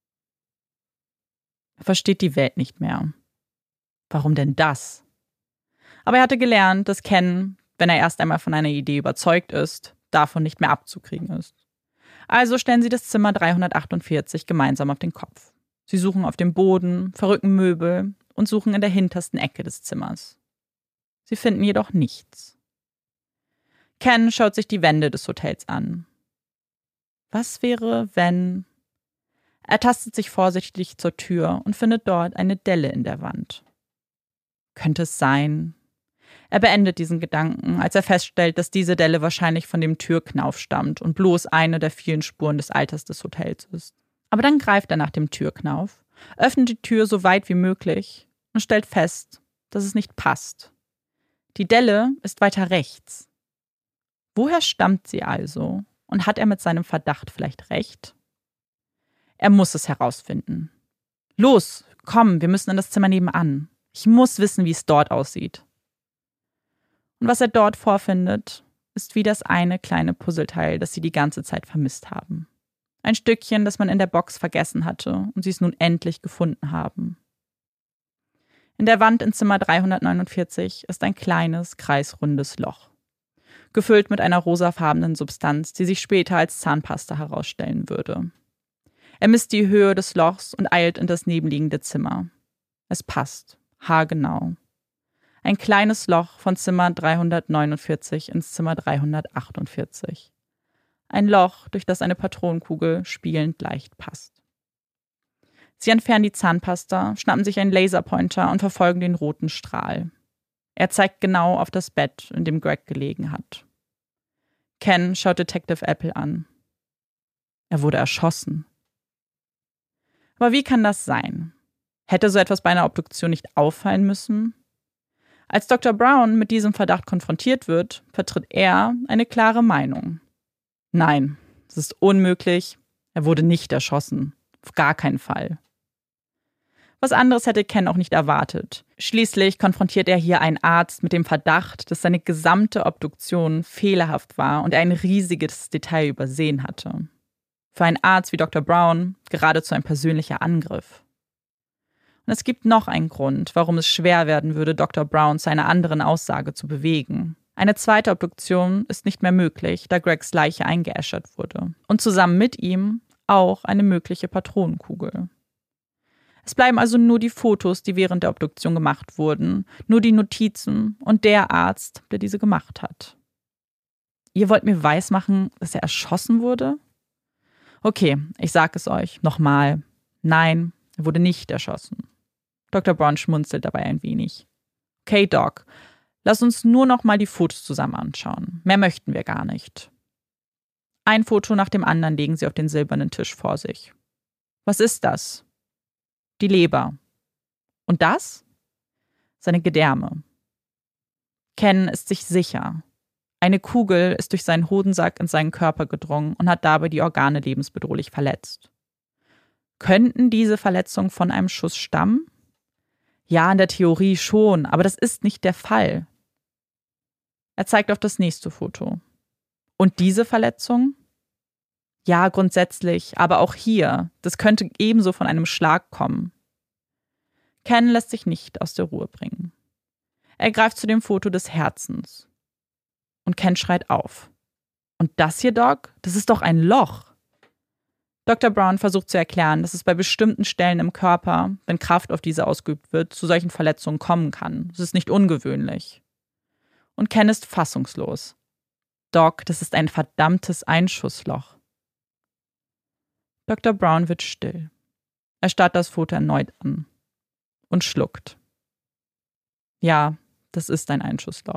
Er versteht die Welt nicht mehr. Warum denn das? Aber er hatte gelernt, dass Ken, wenn er erst einmal von einer Idee überzeugt ist, davon nicht mehr abzukriegen ist. Also stellen sie das Zimmer 348 gemeinsam auf den Kopf. Sie suchen auf dem Boden, verrücken Möbel und suchen in der hintersten Ecke des Zimmers. Sie finden jedoch nichts. Ken schaut sich die Wände des Hotels an. Was wäre, wenn... Er tastet sich vorsichtig zur Tür und findet dort eine Delle in der Wand. Könnte es sein... Er beendet diesen Gedanken, als er feststellt, dass diese Delle wahrscheinlich von dem Türknauf stammt und bloß eine der vielen Spuren des Alters des Hotels ist. Aber dann greift er nach dem Türknauf, öffnet die Tür so weit wie möglich und stellt fest, dass es nicht passt. Die Delle ist weiter rechts. Woher stammt sie also? Und hat er mit seinem Verdacht vielleicht recht? Er muss es herausfinden. Los, komm, wir müssen in das Zimmer nebenan. Ich muss wissen, wie es dort aussieht. Und was er dort vorfindet, ist wie das eine kleine Puzzleteil, das sie die ganze Zeit vermisst haben. Ein Stückchen, das man in der Box vergessen hatte und sie es nun endlich gefunden haben. In der Wand in Zimmer 349 ist ein kleines, kreisrundes Loch. Gefüllt mit einer rosafarbenen Substanz, die sich später als Zahnpasta herausstellen würde. Er misst die Höhe des Lochs und eilt in das nebenliegende Zimmer. Es passt, haargenau. Ein kleines Loch von Zimmer 349 ins Zimmer 348. Ein Loch, durch das eine Patronenkugel spielend leicht passt. Sie entfernen die Zahnpasta, schnappen sich einen Laserpointer und verfolgen den roten Strahl. Er zeigt genau auf das Bett, in dem Greg gelegen hat. Ken schaut Detective Apple an. Er wurde erschossen. Aber wie kann das sein? Hätte so etwas bei einer Obduktion nicht auffallen müssen? Als Dr. Brown mit diesem Verdacht konfrontiert wird, vertritt er eine klare Meinung. Nein, es ist unmöglich. Er wurde nicht erschossen. Auf gar keinen Fall. Was anderes hätte Ken auch nicht erwartet. Schließlich konfrontiert er hier einen Arzt mit dem Verdacht, dass seine gesamte Obduktion fehlerhaft war und er ein riesiges Detail übersehen hatte. Für einen Arzt wie Dr. Brown geradezu ein persönlicher Angriff. Und es gibt noch einen Grund, warum es schwer werden würde, Dr. Brown zu einer anderen Aussage zu bewegen. Eine zweite Obduktion ist nicht mehr möglich, da Gregs Leiche eingeäschert wurde. Und zusammen mit ihm auch eine mögliche Patronenkugel. Es bleiben also nur die Fotos, die während der Obduktion gemacht wurden, nur die Notizen und der Arzt, der diese gemacht hat. Ihr wollt mir weismachen, dass er erschossen wurde? Okay, ich sag es euch nochmal. Nein, er wurde nicht erschossen. Dr. Brown schmunzelt dabei ein wenig. Okay, Doc, lass uns nur noch mal die Fotos zusammen anschauen. Mehr möchten wir gar nicht. Ein Foto nach dem anderen legen sie auf den silbernen Tisch vor sich. Was ist das? Die Leber. Und das? Seine Gedärme. Ken ist sich sicher. Eine Kugel ist durch seinen Hodensack in seinen Körper gedrungen und hat dabei die Organe lebensbedrohlich verletzt. Könnten diese Verletzungen von einem Schuss stammen? Ja, in der Theorie schon, aber das ist nicht der Fall. Er zeigt auf das nächste Foto. Und diese Verletzung? Ja, grundsätzlich, aber auch hier. Das könnte ebenso von einem Schlag kommen. Ken lässt sich nicht aus der Ruhe bringen. Er greift zu dem Foto des Herzens. Und Ken schreit auf. Und das hier, Doc? Das ist doch ein Loch. Dr. Brown versucht zu erklären, dass es bei bestimmten Stellen im Körper, wenn Kraft auf diese ausgeübt wird, zu solchen Verletzungen kommen kann. Das ist nicht ungewöhnlich. Und Ken ist fassungslos. Doc, das ist ein verdammtes Einschussloch. Dr. Brown wird still. Er starrt das Foto erneut an und schluckt. Ja, das ist ein Einschussloch.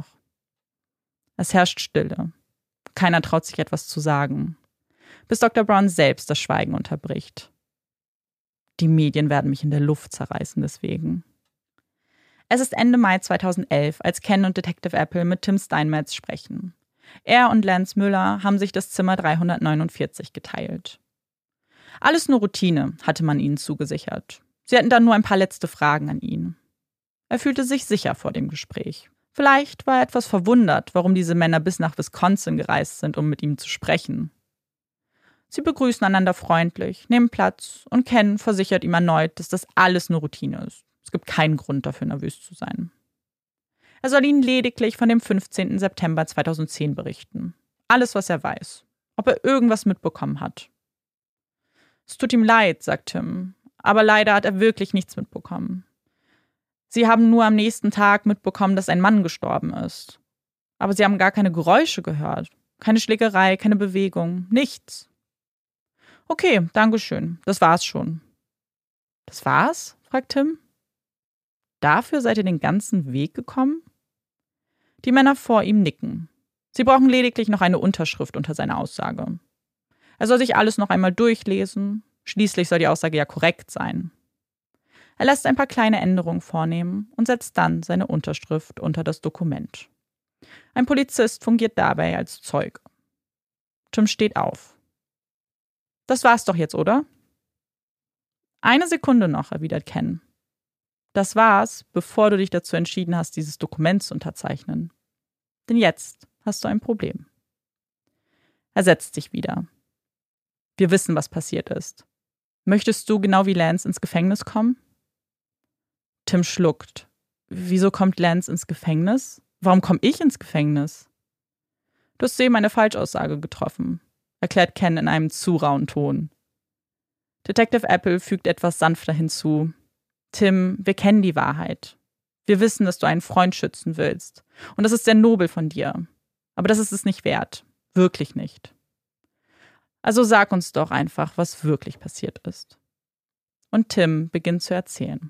Es herrscht Stille. Keiner traut sich etwas zu sagen, bis Dr. Brown selbst das Schweigen unterbricht. Die Medien werden mich in der Luft zerreißen deswegen. Es ist Ende Mai 2011, als Ken und Detective Apple mit Tim Steinmetz sprechen. Er und Lance Müller haben sich das Zimmer 349 geteilt. Alles nur Routine, hatte man ihnen zugesichert. Sie hatten dann nur ein paar letzte Fragen an ihn. Er fühlte sich sicher vor dem Gespräch. Vielleicht war er etwas verwundert, warum diese Männer bis nach Wisconsin gereist sind, um mit ihm zu sprechen. Sie begrüßen einander freundlich, nehmen Platz und Ken versichert ihm erneut, dass das alles nur Routine ist. Es gibt keinen Grund dafür, nervös zu sein. Er soll ihnen lediglich von dem 15. September 2010 berichten. Alles, was er weiß. Ob er irgendwas mitbekommen hat. Es tut ihm leid, sagt Tim, aber leider hat er wirklich nichts mitbekommen. Sie haben nur am nächsten Tag mitbekommen, dass ein Mann gestorben ist. Aber sie haben gar keine Geräusche gehört. Keine Schlägerei, keine Bewegung, nichts. Okay, dankeschön, das war's schon. Das war's? Fragt Tim. Dafür seid ihr den ganzen Weg gekommen? Die Männer vor ihm nicken. Sie brauchen lediglich noch eine Unterschrift unter seine Aussage. Er soll sich alles noch einmal durchlesen. Schließlich soll die Aussage ja korrekt sein. Er lässt ein paar kleine Änderungen vornehmen und setzt dann seine Unterschrift unter das Dokument. Ein Polizist fungiert dabei als Zeuge. Tim steht auf. Das war's doch jetzt, oder? Eine Sekunde noch, erwidert Ken. Das war's, bevor du dich dazu entschieden hast, dieses Dokument zu unterzeichnen. Denn jetzt hast du ein Problem. Er setzt sich wieder. Wir wissen, was passiert ist. Möchtest du genau wie Lance ins Gefängnis kommen? Tim schluckt. Wieso kommt Lance ins Gefängnis? Warum komme ich ins Gefängnis? Du hast eben eine Falschaussage getroffen, erklärt Ken in einem zu rauen Ton. Detective Apple fügt etwas sanfter hinzu. Tim, wir kennen die Wahrheit. Wir wissen, dass du einen Freund schützen willst. Und das ist sehr nobel von dir. Aber das ist es nicht wert. Wirklich nicht. Also sag uns doch einfach, was wirklich passiert ist. Und Tim beginnt zu erzählen.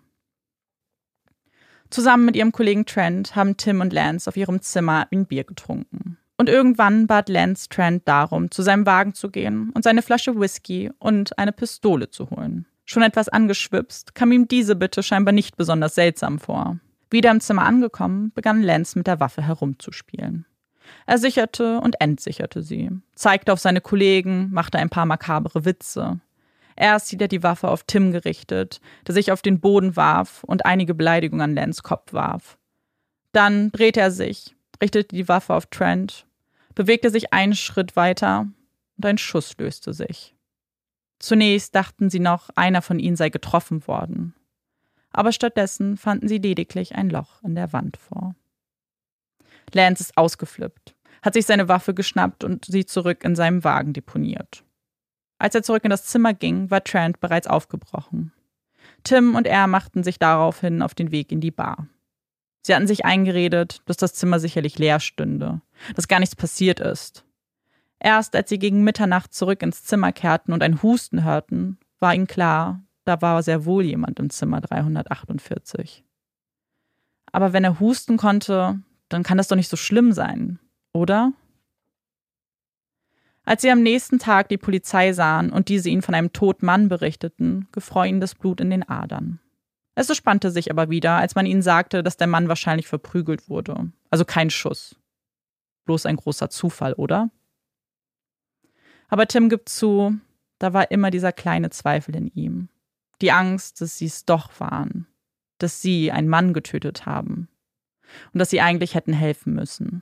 Zusammen mit ihrem Kollegen Trent haben Tim und Lance auf ihrem Zimmer ein Bier getrunken. Und irgendwann bat Lance Trent darum, zu seinem Wagen zu gehen und seine Flasche Whisky und eine Pistole zu holen. Schon etwas angeschwipst, kam ihm diese Bitte scheinbar nicht besonders seltsam vor. Wieder im Zimmer angekommen, begann Lance mit der Waffe herumzuspielen. Er sicherte und entsicherte sie, zeigte auf seine Kollegen, machte ein paar makabere Witze. Erst hielt er die Waffe auf Tim gerichtet, der sich auf den Boden warf und einige Beleidigungen an Lance Kopf warf. Dann drehte er sich, richtete die Waffe auf Trent, bewegte sich einen Schritt weiter und ein Schuss löste sich. Zunächst dachten sie noch, einer von ihnen sei getroffen worden. Aber stattdessen fanden sie lediglich ein Loch in der Wand vor. Lance ist ausgeflippt, hat sich seine Waffe geschnappt und sie zurück in seinem Wagen deponiert. Als er zurück in das Zimmer ging, war Trent bereits aufgebrochen. Tim und er machten sich daraufhin auf den Weg in die Bar. Sie hatten sich eingeredet, dass das Zimmer sicherlich leer stünde, dass gar nichts passiert ist. Erst als sie gegen Mitternacht zurück ins Zimmer kehrten und ein Husten hörten, war ihnen klar, da war sehr wohl jemand im Zimmer 348. Aber wenn er husten konnte, dann kann das doch nicht so schlimm sein, oder? Als sie am nächsten Tag die Polizei sahen und diese ihnen von einem toten Mann berichteten, gefror ihnen das Blut in den Adern. Es entspannte sich aber wieder, als man ihnen sagte, dass der Mann wahrscheinlich verprügelt wurde. Also kein Schuss. Bloß ein großer Zufall, oder? Aber Tim gibt zu, da war immer dieser kleine Zweifel in ihm. Die Angst, dass sie es doch waren. Dass sie einen Mann getötet haben. Und dass sie eigentlich hätten helfen müssen.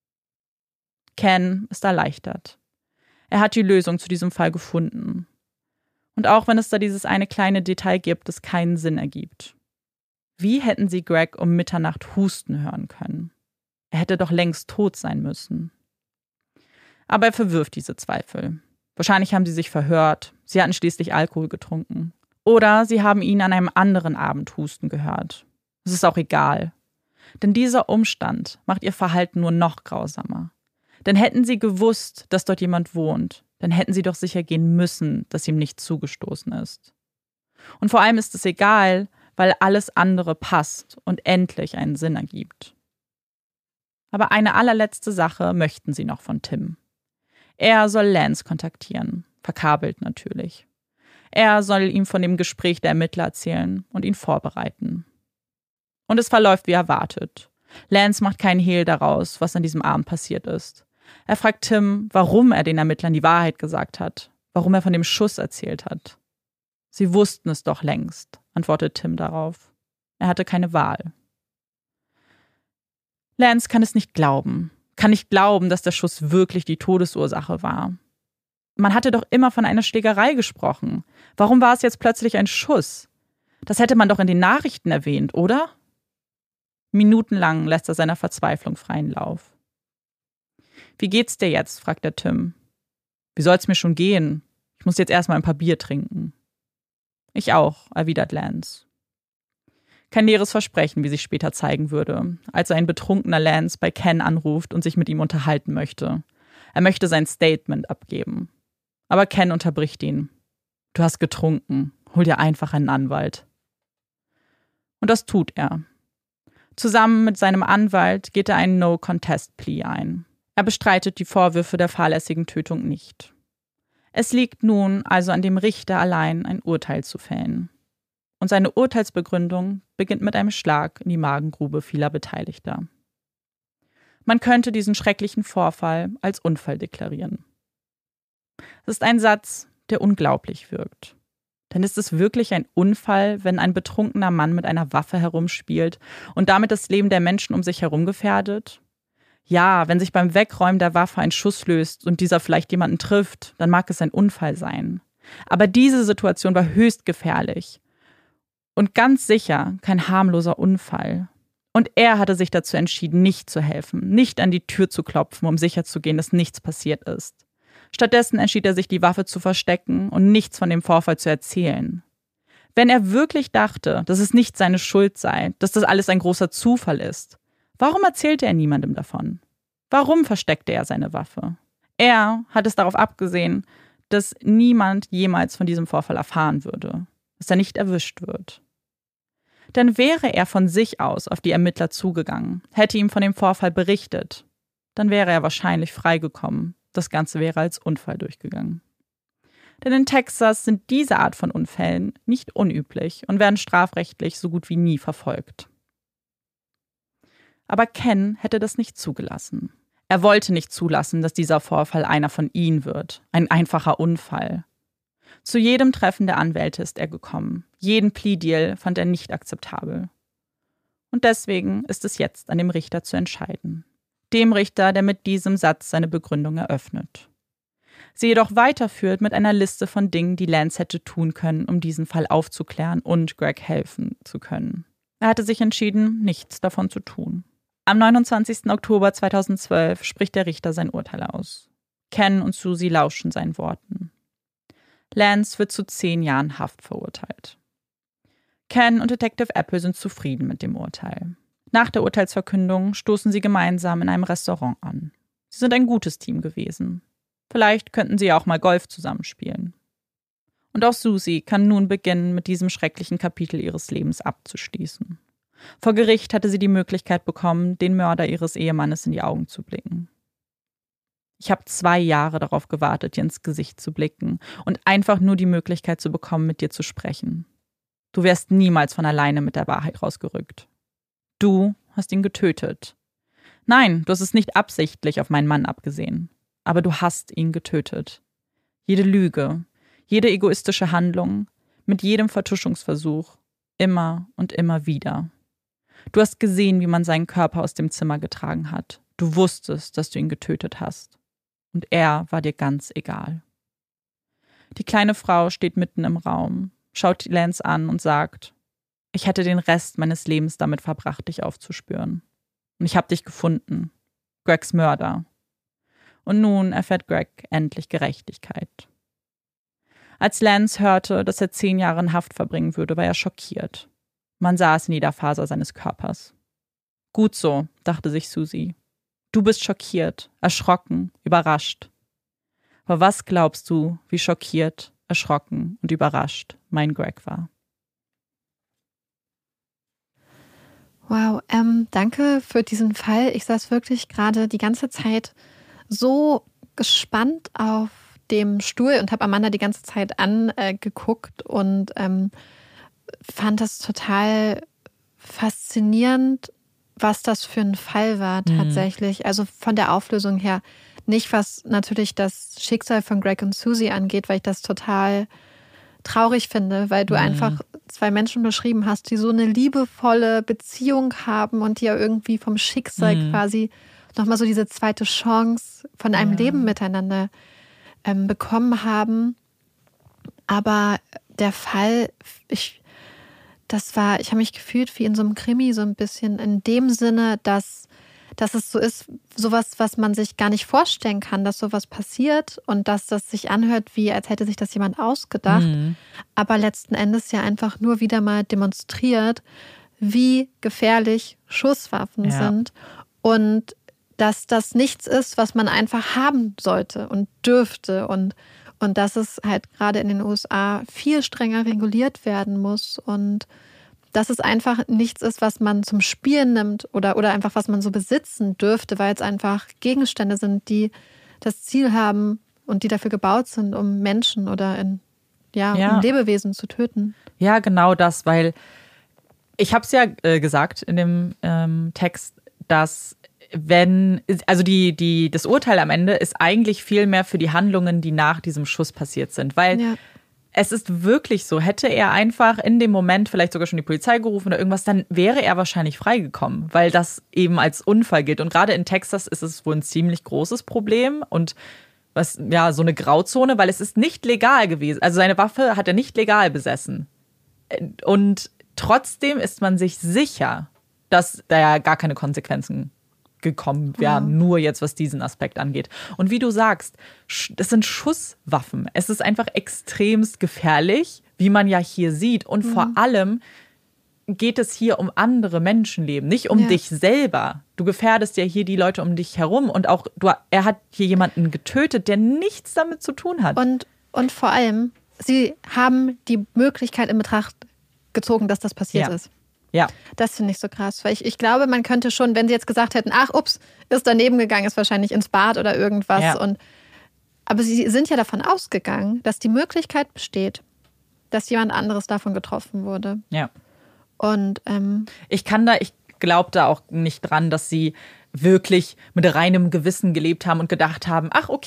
Ken ist erleichtert. Er hat die Lösung zu diesem Fall gefunden. Und auch wenn es da dieses eine kleine Detail gibt, das keinen Sinn ergibt. Wie hätten sie Greg um Mitternacht husten hören können? Er hätte doch längst tot sein müssen. Aber er verwirft diese Zweifel. Wahrscheinlich haben sie sich verhört. Sie hatten schließlich Alkohol getrunken. Oder sie haben ihn an einem anderen Abend husten gehört. Es ist auch egal. Denn dieser Umstand macht ihr Verhalten nur noch grausamer. Denn hätten sie gewusst, dass dort jemand wohnt, dann hätten sie doch sicher gehen müssen, dass ihm nicht zugestoßen ist. Und vor allem ist es egal, weil alles andere passt und endlich einen Sinn ergibt. Aber eine allerletzte Sache möchten sie noch von Tim. Er soll Lance kontaktieren, verkabelt natürlich. Er soll ihm von dem Gespräch der Ermittler erzählen und ihn vorbereiten. Und es verläuft wie erwartet. Lance macht keinen Hehl daraus, was an diesem Abend passiert ist. Er fragt Tim, warum er den Ermittlern die Wahrheit gesagt hat, warum er von dem Schuss erzählt hat. Sie wussten es doch längst, antwortet Tim darauf. Er hatte keine Wahl. Lance kann es nicht glauben. Kann nicht glauben, dass der Schuss wirklich die Todesursache war. Man hatte doch immer von einer Schlägerei gesprochen. Warum war es jetzt plötzlich ein Schuss? Das hätte man doch in den Nachrichten erwähnt, oder? Minutenlang lässt er seiner Verzweiflung freien Lauf. »Wie geht's dir jetzt?« fragt er Tim. »Wie soll's mir schon gehen? Ich muss jetzt erstmal ein paar Bier trinken.« »Ich auch«, erwidert Lance. Kein leeres Versprechen, wie sich später zeigen würde, als ein betrunkener Lance bei Ken anruft und sich mit ihm unterhalten möchte. Er möchte sein Statement abgeben. Aber Ken unterbricht ihn. »Du hast getrunken. Hol dir einfach einen Anwalt.« Und das tut er. Zusammen mit seinem Anwalt geht er einen No-Contest-Plea ein. Er bestreitet die Vorwürfe der fahrlässigen Tötung nicht. Es liegt nun also an dem Richter allein, ein Urteil zu fällen. Und seine Urteilsbegründung beginnt mit einem Schlag in die Magengrube vieler Beteiligter. Man könnte diesen schrecklichen Vorfall als Unfall deklarieren. Es ist ein Satz, der unglaublich wirkt. Denn ist es wirklich ein Unfall, wenn ein betrunkener Mann mit einer Waffe herumspielt und damit das Leben der Menschen um sich herum gefährdet? Ja, wenn sich beim Wegräumen der Waffe ein Schuss löst und dieser vielleicht jemanden trifft, dann mag es ein Unfall sein. Aber diese Situation war höchst gefährlich. Und ganz sicher kein harmloser Unfall. Und er hatte sich dazu entschieden, nicht zu helfen, nicht an die Tür zu klopfen, um sicherzugehen, dass nichts passiert ist. Stattdessen entschied er sich, die Waffe zu verstecken und nichts von dem Vorfall zu erzählen. Wenn er wirklich dachte, dass es nicht seine Schuld sei, dass das alles ein großer Zufall ist, warum erzählte er niemandem davon? Warum versteckte er seine Waffe? Er hat es darauf abgesehen, dass niemand jemals von diesem Vorfall erfahren würde, dass er nicht erwischt wird. Denn wäre er von sich aus auf die Ermittler zugegangen, hätte ihm von dem Vorfall berichtet, dann wäre er wahrscheinlich freigekommen. Das Ganze wäre als Unfall durchgegangen. Denn in Texas sind diese Art von Unfällen nicht unüblich und werden strafrechtlich so gut wie nie verfolgt. Aber Ken hätte das nicht zugelassen. Er wollte nicht zulassen, dass dieser Vorfall einer von ihnen wird, ein einfacher Unfall. Zu jedem Treffen der Anwälte ist er gekommen. Jeden Plea-Deal fand er nicht akzeptabel. Und deswegen ist es jetzt an dem Richter zu entscheiden. Dem Richter, der mit diesem Satz seine Begründung eröffnet. Sie jedoch weiterführt mit einer Liste von Dingen, die Lance hätte tun können, um diesen Fall aufzuklären und Greg helfen zu können. Er hatte sich entschieden, nichts davon zu tun. Am 29. Oktober 2012 spricht der Richter sein Urteil aus. Ken und Susie lauschen seinen Worten. Lance wird zu 10 Jahren Haft verurteilt. Ken und Detective Apple sind zufrieden mit dem Urteil. Nach der Urteilsverkündung stoßen sie gemeinsam in einem Restaurant an. Sie sind ein gutes Team gewesen. Vielleicht könnten sie auch mal Golf zusammenspielen. Und auch Susie kann nun beginnen, mit diesem schrecklichen Kapitel ihres Lebens abzuschließen. Vor Gericht hatte sie die Möglichkeit bekommen, den Mörder ihres Ehemannes in die Augen zu blicken. Ich habe 2 Jahre darauf gewartet, dir ins Gesicht zu blicken und einfach nur die Möglichkeit zu bekommen, mit dir zu sprechen. Du wärst niemals von alleine mit der Wahrheit rausgerückt. Du hast ihn getötet. Nein, du hast es nicht absichtlich auf meinen Mann abgesehen. Aber du hast ihn getötet. Jede Lüge, jede egoistische Handlung, Mit jedem Vertuschungsversuch. Immer und immer wieder. Du hast gesehen, wie man seinen Körper aus dem Zimmer getragen hat. Du wusstest, dass du ihn getötet hast. Und er war dir ganz egal. Die kleine Frau steht mitten im Raum, schaut Lance an und sagt: Ich hätte den Rest meines Lebens damit verbracht, dich aufzuspüren. Und ich habe dich gefunden. Gregs Mörder. Und nun erfährt Greg endlich Gerechtigkeit. Als Lance hörte, dass er 10 Jahre in Haft verbringen würde, war er schockiert. Man sah es in jeder Faser seines Körpers. Gut so, dachte sich Susie. Du bist schockiert, erschrocken, überrascht. Aber was glaubst du, wie schockiert, erschrocken und überrascht mein Greg war? Wow, danke für diesen Fall. Ich saß wirklich gerade die ganze Zeit so gespannt auf dem Stuhl und habe Amanda die ganze Zeit angeguckt und fand das total faszinierend, was das für ein Fall war tatsächlich. Also von der Auflösung her. Nicht, was natürlich das Schicksal von Greg und Susie angeht, weil ich das total traurig finde, weil du einfach 2 Menschen beschrieben hast, die so eine liebevolle Beziehung haben und die ja irgendwie vom Schicksal quasi nochmal so diese zweite Chance von einem Leben miteinander bekommen haben. Aber der Fall, ich habe mich gefühlt wie in so einem Krimi so ein bisschen in dem Sinne, dass es so ist, sowas, was man sich gar nicht vorstellen kann, dass sowas passiert und dass das sich anhört, wie als hätte sich das jemand ausgedacht, aber letzten Endes ja einfach nur wieder mal demonstriert, wie gefährlich Schusswaffen sind und dass das nichts ist, was man einfach haben sollte und dürfte und dass es halt gerade in den USA viel strenger reguliert werden muss und dass es einfach nichts ist, was man zum Spielen nimmt oder einfach was man so besitzen dürfte, weil es einfach Gegenstände sind, die das Ziel haben und die dafür gebaut sind, um Menschen oder um Lebewesen zu töten. Ja, genau das, weil ich habe es ja gesagt in dem Text, dass das Urteil am Ende ist eigentlich viel mehr für die Handlungen, die nach diesem Schuss passiert sind, weil es ist wirklich so, hätte er einfach in dem Moment vielleicht sogar schon die Polizei gerufen oder irgendwas, dann wäre er wahrscheinlich freigekommen, weil das eben als Unfall gilt. Und gerade in Texas ist es wohl ein ziemlich großes Problem und so eine Grauzone, weil es ist nicht legal gewesen. Also seine Waffe hat er nicht legal besessen. Und trotzdem ist man sich sicher, dass da ja gar keine Konsequenzen gekommen wären, nur jetzt, was diesen Aspekt angeht. Und wie du sagst, das sind Schusswaffen. Es ist einfach extremst gefährlich, wie man ja hier sieht. Und vor allem geht es hier um andere Menschenleben, nicht um dich selber. Du gefährdest ja hier die Leute um dich herum. Und auch er hat hier jemanden getötet, der nichts damit zu tun hat. Und vor allem, sie haben die Möglichkeit in Betracht gezogen, dass das passiert ist. Ja. Das finde ich so krass, weil ich glaube, man könnte schon, wenn sie jetzt gesagt hätten, ist daneben gegangen, ist wahrscheinlich ins Bad oder irgendwas. Ja. Aber sie sind ja davon ausgegangen, dass die Möglichkeit besteht, dass jemand anderes davon getroffen wurde. Ja. Und ich glaube da auch nicht dran, dass sie wirklich mit reinem Gewissen gelebt haben und gedacht haben,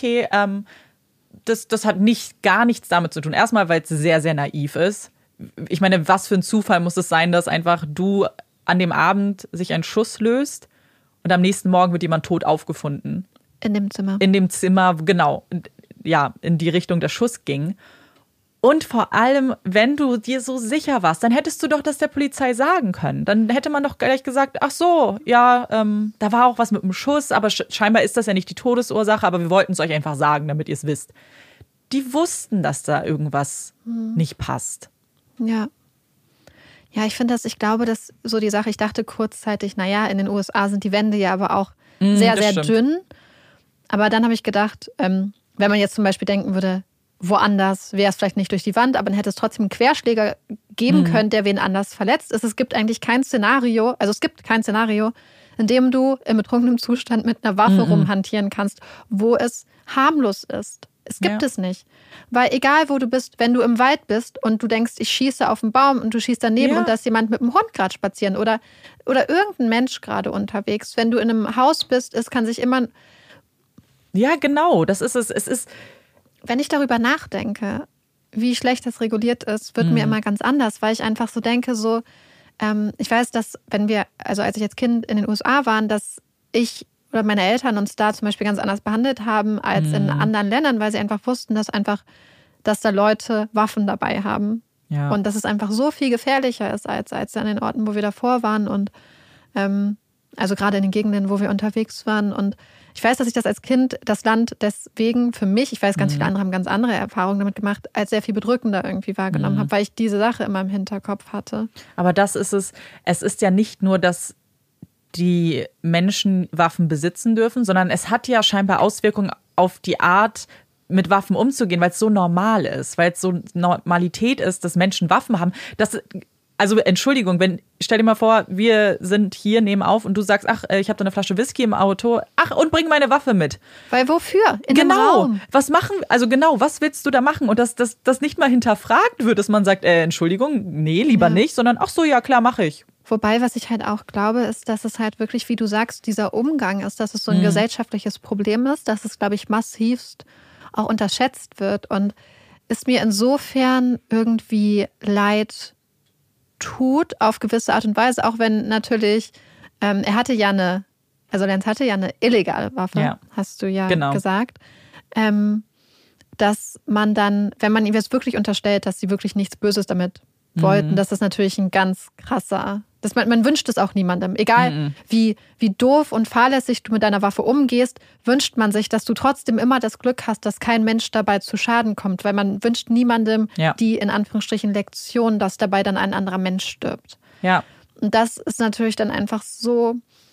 das hat gar nichts damit zu tun. Erstmal, weil es sehr, sehr naiv ist. Ich meine, was für ein Zufall muss es sein, dass einfach du an dem Abend sich ein Schuss löst und am nächsten Morgen wird jemand tot aufgefunden. In dem Zimmer. In dem Zimmer, genau. Ja, in die Richtung der Schuss ging. Und vor allem, wenn du dir so sicher warst, dann hättest du doch das der Polizei sagen können. Dann hätte man doch gleich gesagt, da war auch was mit dem Schuss, aber scheinbar ist das ja nicht die Todesursache, aber wir wollten es euch einfach sagen, damit ihr es wisst. Die wussten, dass da irgendwas nicht passt. Ja. Ja, ich glaube, dass so die Sache, ich dachte kurzzeitig, in den USA sind die Wände ja aber auch sehr, sehr dünn. Aber dann habe ich gedacht, wenn man jetzt zum Beispiel denken würde, woanders wäre es vielleicht nicht durch die Wand, aber dann hätte es trotzdem einen Querschläger geben können, der wen anders verletzt. Es gibt eigentlich kein Szenario, in dem du im betrunkenen Zustand mit einer Waffe rumhantieren kannst, wo es harmlos ist. Es gibt es nicht. Weil egal, wo du bist, wenn du im Wald bist und du denkst, ich schieße auf einen Baum und du schießt daneben und da ist jemand mit einem Hund gerade spazieren oder irgendein Mensch gerade unterwegs. Wenn du in einem Haus bist, es kann sich immer... Ja, genau, das ist es. Es ist... Wenn ich darüber nachdenke, wie schlecht das reguliert ist, wird mir immer ganz anders, weil ich einfach so denke, so, ich weiß, dass als ich als Kind in den USA waren, dass ich oder meine Eltern uns da zum Beispiel ganz anders behandelt haben als in anderen Ländern, weil sie einfach wussten, dass da Leute Waffen dabei haben. Ja. Und dass es einfach so viel gefährlicher ist als an den Orten, wo wir davor waren und also gerade in den Gegenden, wo wir unterwegs waren. Und ich weiß, dass ich das als Kind, das Land deswegen für mich, ich weiß, ganz viele andere haben ganz andere Erfahrungen damit gemacht, als sehr viel bedrückender irgendwie wahrgenommen habe, weil ich diese Sache immer im Hinterkopf hatte. Aber das ist es. Es ist ja nicht nur, dass die Menschen Waffen besitzen dürfen, sondern es hat ja scheinbar Auswirkungen auf die Art, mit Waffen umzugehen, weil es so normal ist, weil es so Normalität ist, dass Menschen Waffen haben. Also Entschuldigung, stell dir mal vor, wir sind hier, nehmen auf und du sagst, ach, ich habe da eine Flasche Whisky im Auto, ach, und bring meine Waffe mit. Weil wofür? In dem Raum. Was willst du da machen? Und dass nicht mal hinterfragt wird, dass man sagt, Entschuldigung, nee, lieber nicht, sondern ach so, ja klar, mache ich. Wobei, was ich halt auch glaube, ist, dass es halt wirklich, wie du sagst, dieser Umgang ist, dass es so ein gesellschaftliches Problem ist, dass es, glaube ich, massivst auch unterschätzt wird und es mir insofern irgendwie leid tut auf gewisse Art und Weise, auch wenn natürlich, Lenz hatte ja eine illegale Waffe, hast du ja gesagt, dass man dann, wenn man ihm jetzt wirklich unterstellt, dass sie wirklich nichts Böses damit wollten, dass das natürlich ein ganz krasser, man wünscht es auch niemandem. Egal wie doof und fahrlässig du mit deiner Waffe umgehst, wünscht man sich, dass du trotzdem immer das Glück hast, dass kein Mensch dabei zu Schaden kommt, weil man wünscht niemandem die in Anführungsstrichen Lektion, dass dabei dann ein anderer Mensch stirbt. Ja. Und das ist natürlich dann einfach so.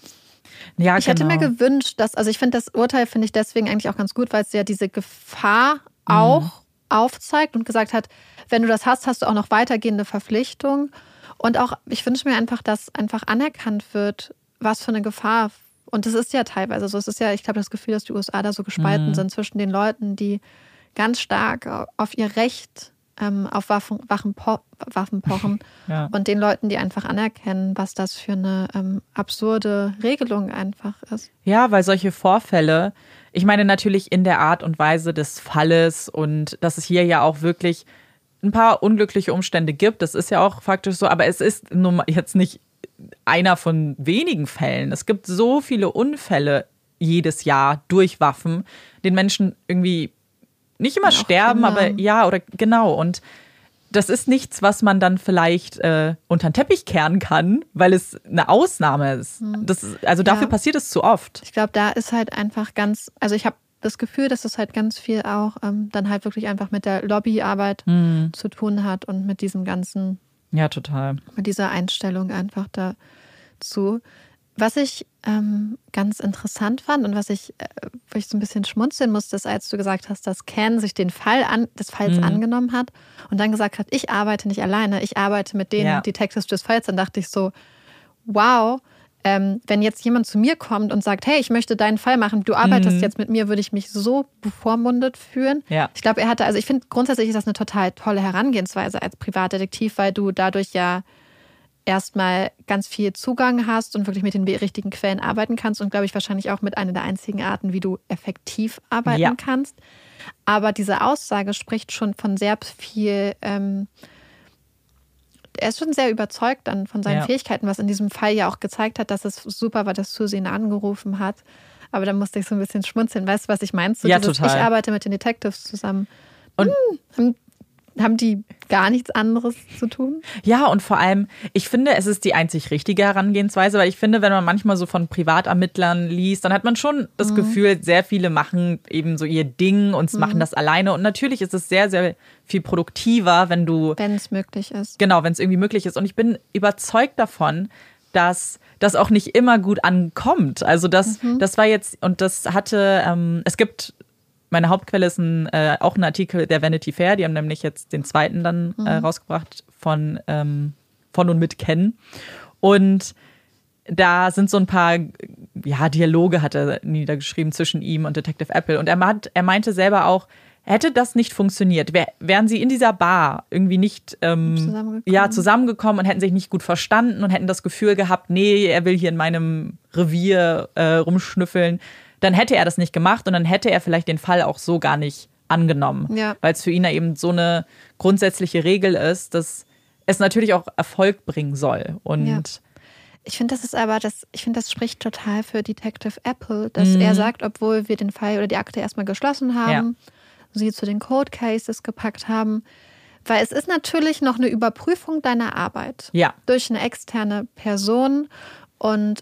Ja, ich hätte mir gewünscht, also ich finde das Urteil deswegen eigentlich auch ganz gut, weil es ja diese Gefahr auch aufzeigt und gesagt hat, wenn du das hast, hast du auch noch weitergehende Verpflichtungen. Und auch, ich wünsche mir einfach, dass einfach anerkannt wird, was für eine Gefahr. Und das ist ja teilweise so. Es ist ja, ich glaube, das Gefühl, dass die USA da so gespalten sind zwischen den Leuten, die ganz stark auf ihr Recht auf Waffen pochen und den Leuten, die einfach anerkennen, was das für eine absurde Regelung einfach ist. Ja, weil solche Vorfälle, ich meine natürlich in der Art und Weise des Falles und dass es hier ja auch wirklich ein paar unglückliche Umstände gibt, das ist ja auch faktisch so, aber es ist nun jetzt nicht einer von wenigen Fällen. Es gibt so viele Unfälle jedes Jahr durch Waffen, den Menschen irgendwie nicht immer sterben, aber genau. Und das ist nichts, was man dann vielleicht unter den Teppich kehren kann, weil es eine Ausnahme ist. Dafür passiert es zu oft. Ich glaube, da ist halt einfach ich habe das Gefühl, dass das halt ganz viel auch dann halt wirklich einfach mit der Lobbyarbeit zu tun hat und mit diesem ganzen, ja, total, mit dieser Einstellung einfach dazu. Was ich ganz interessant fand und wo ich so ein bisschen schmunzeln musste, ist, als du gesagt hast, dass Ken sich des Falls angenommen hat und dann gesagt hat, ich arbeite nicht alleine, ich arbeite mit den Detectives des Falls. Dann dachte ich so, wow, wenn jetzt jemand zu mir kommt und sagt, hey, ich möchte deinen Fall machen, du arbeitest jetzt mit mir, würde ich mich so bevormundet fühlen. Ja. Ich glaube, ich finde grundsätzlich ist das eine total tolle Herangehensweise als Privatdetektiv, weil du dadurch ja erstmal ganz viel Zugang hast und wirklich mit den richtigen Quellen arbeiten kannst und, glaube ich, wahrscheinlich auch mit einer der einzigen Arten, wie du effektiv arbeiten kannst. Aber diese Aussage spricht schon von sehr viel, er ist schon sehr überzeugt dann von seinen Fähigkeiten, was in diesem Fall ja auch gezeigt hat, dass es super war, dass Susie ihn angerufen hat. Aber da musste ich so ein bisschen schmunzeln. Weißt du, was ich meine? So total. Ich arbeite mit den Detectives zusammen. Und haben die gar nichts anderes zu tun? Ja, und vor allem, ich finde, es ist die einzig richtige Herangehensweise, weil ich finde, wenn man manchmal so von Privatermittlern liest, dann hat man schon das Gefühl, sehr viele machen eben so ihr Ding und machen das alleine. Und natürlich ist es sehr, sehr viel produktiver, wenn es möglich ist. Genau, wenn es irgendwie möglich ist. Und ich bin überzeugt davon, dass das auch nicht immer gut ankommt. Also das war jetzt, und das hatte, es gibt, meine Hauptquelle ist auch ein Artikel der Vanity Fair, die haben nämlich jetzt den zweiten dann rausgebracht von und mit Ken. Und da sind so ein paar Dialoge, hat er niedergeschrieben zwischen ihm und Detective Apple. Und er meinte selber auch, hätte das nicht funktioniert, wären sie in dieser Bar irgendwie nicht zusammengekommen und hätten sich nicht gut verstanden und hätten das Gefühl gehabt, nee, er will hier in meinem Revier rumschnüffeln, dann hätte er das nicht gemacht und dann hätte er vielleicht den Fall auch so gar nicht angenommen. Ja. Weil es für ihn ja eben so eine grundsätzliche Regel ist, dass es natürlich auch Erfolg bringen soll. Und ich finde, das spricht total für Detective Apple, dass er sagt, obwohl wir den Fall oder die Akte erstmal geschlossen haben, sie zu den Cold Cases gepackt haben, weil es ist natürlich noch eine Überprüfung deiner Arbeit durch eine externe Person. Und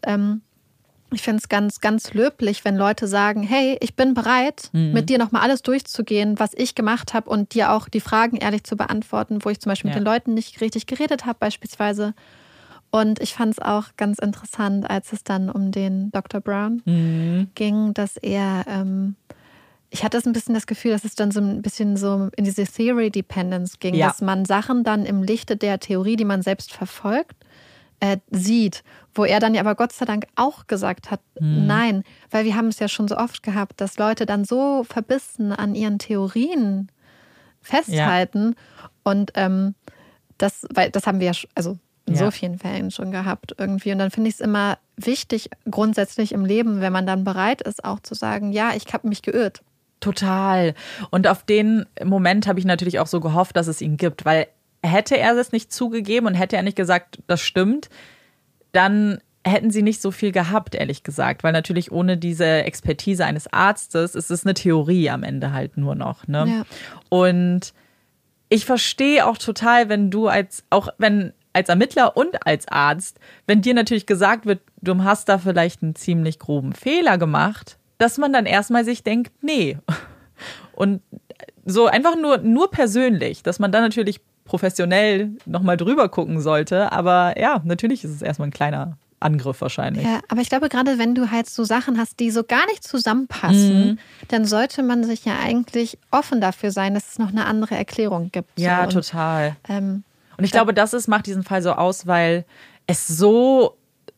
ich finde es ganz, ganz löblich, wenn Leute sagen, hey, ich bin bereit, mit dir nochmal alles durchzugehen, was ich gemacht habe und dir auch die Fragen ehrlich zu beantworten, wo ich zum Beispiel mit den Leuten nicht richtig geredet habe beispielsweise. Und ich fand es auch ganz interessant, als es dann um den Dr. Brown ging, dass er... ich hatte ein bisschen das Gefühl, dass es dann so ein bisschen so in diese Theory Dependence ging, dass man Sachen dann im Lichte der Theorie, die man selbst verfolgt, sieht. Wo er dann ja aber Gott sei Dank auch gesagt hat, nein. Weil wir haben es ja schon so oft gehabt, dass Leute dann so verbissen an ihren Theorien festhalten. Und das haben wir ja also in so vielen Fällen schon gehabt irgendwie. Und dann finde ich es immer wichtig, grundsätzlich im Leben, wenn man dann bereit ist, auch zu sagen, ja, ich habe mich geirrt. Total. Und auf den Moment habe ich natürlich auch so gehofft, dass es ihn gibt, weil hätte er es nicht zugegeben und hätte er nicht gesagt, das stimmt, dann hätten sie nicht so viel gehabt, ehrlich gesagt. Weil natürlich ohne diese Expertise eines Arztes ist es eine Theorie am Ende halt nur noch. Ne? Ja. Und ich verstehe auch total, wenn du als Ermittler und als Arzt, wenn dir natürlich gesagt wird, du hast da vielleicht einen ziemlich groben Fehler gemacht, dass man dann erstmal sich denkt, nee. Und so einfach nur persönlich, dass man dann natürlich professionell nochmal drüber gucken sollte. Aber ja, natürlich ist es erstmal ein kleiner Angriff wahrscheinlich. Ja, aber ich glaube, gerade wenn du halt so Sachen hast, die so gar nicht zusammenpassen, dann sollte man sich ja eigentlich offen dafür sein, dass es noch eine andere Erklärung gibt. Ja, so. Total. Und ich glaube, macht diesen Fall so aus, weil es so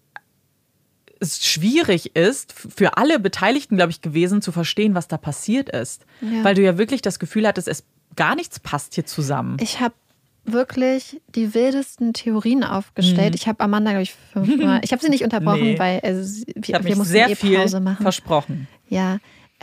schwierig ist, für alle Beteiligten, glaube ich, gewesen, zu verstehen, was da passiert ist. Ja. Weil du ja wirklich das Gefühl hattest, gar nichts passt hier zusammen. Ich habe wirklich die wildesten Theorien aufgestellt. Ich habe Amanda, glaube ich, 5-mal... Ich habe sie nicht unterbrochen, weil wir mussten sehr viel Pause machen. Versprochen. Ja.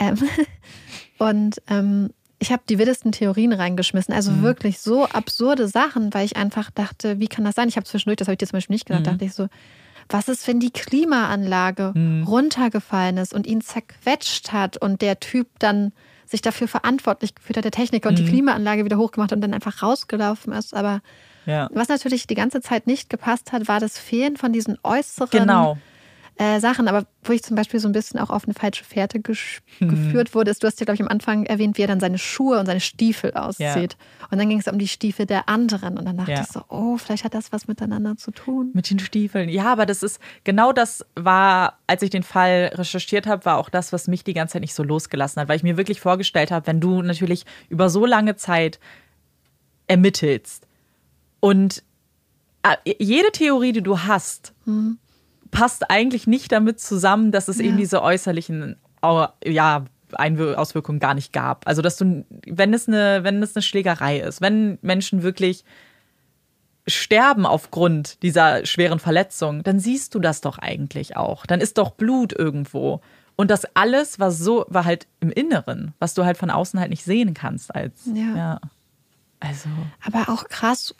Und ich habe die wildesten Theorien reingeschmissen. Also wirklich so absurde Sachen, weil ich einfach dachte, wie kann das sein? Ich habe zwischendurch, das habe ich dir zum Beispiel nicht gedacht, dachte ich so, was ist, wenn die Klimaanlage runtergefallen ist und ihn zerquetscht hat und der Typ dann sich dafür verantwortlich gefühlt hat, der Techniker, und die Klimaanlage wieder hochgemacht und dann einfach rausgelaufen ist. Aber was natürlich die ganze Zeit nicht gepasst hat, war das Fehlen von diesen äußeren Sachen. Aber wo ich zum Beispiel so ein bisschen auch auf eine falsche Fährte geführt wurde, ist, du hast ja, glaube ich, am Anfang erwähnt, wie er dann seine Schuhe und seine Stiefel auszieht. Ja. Und dann ging es um die Stiefel der anderen. Und dann dachte ich so, oh, vielleicht hat das was miteinander zu tun. Mit den Stiefeln. Ja, aber das war, als ich den Fall recherchiert habe, war auch das, was mich die ganze Zeit nicht so losgelassen hat. Weil ich mir wirklich vorgestellt habe, wenn du natürlich über so lange Zeit ermittelst und jede Theorie, die du hast, passt eigentlich nicht damit zusammen, dass es eben diese äußerlichen Auswirkungen gar nicht gab. Also dass wenn es eine Schlägerei ist, wenn Menschen wirklich sterben aufgrund dieser schweren Verletzung, dann siehst du das doch eigentlich auch. Dann ist doch Blut irgendwo. Und das alles war halt im Inneren, was du halt von außen halt nicht sehen kannst Also. Aber auch krass,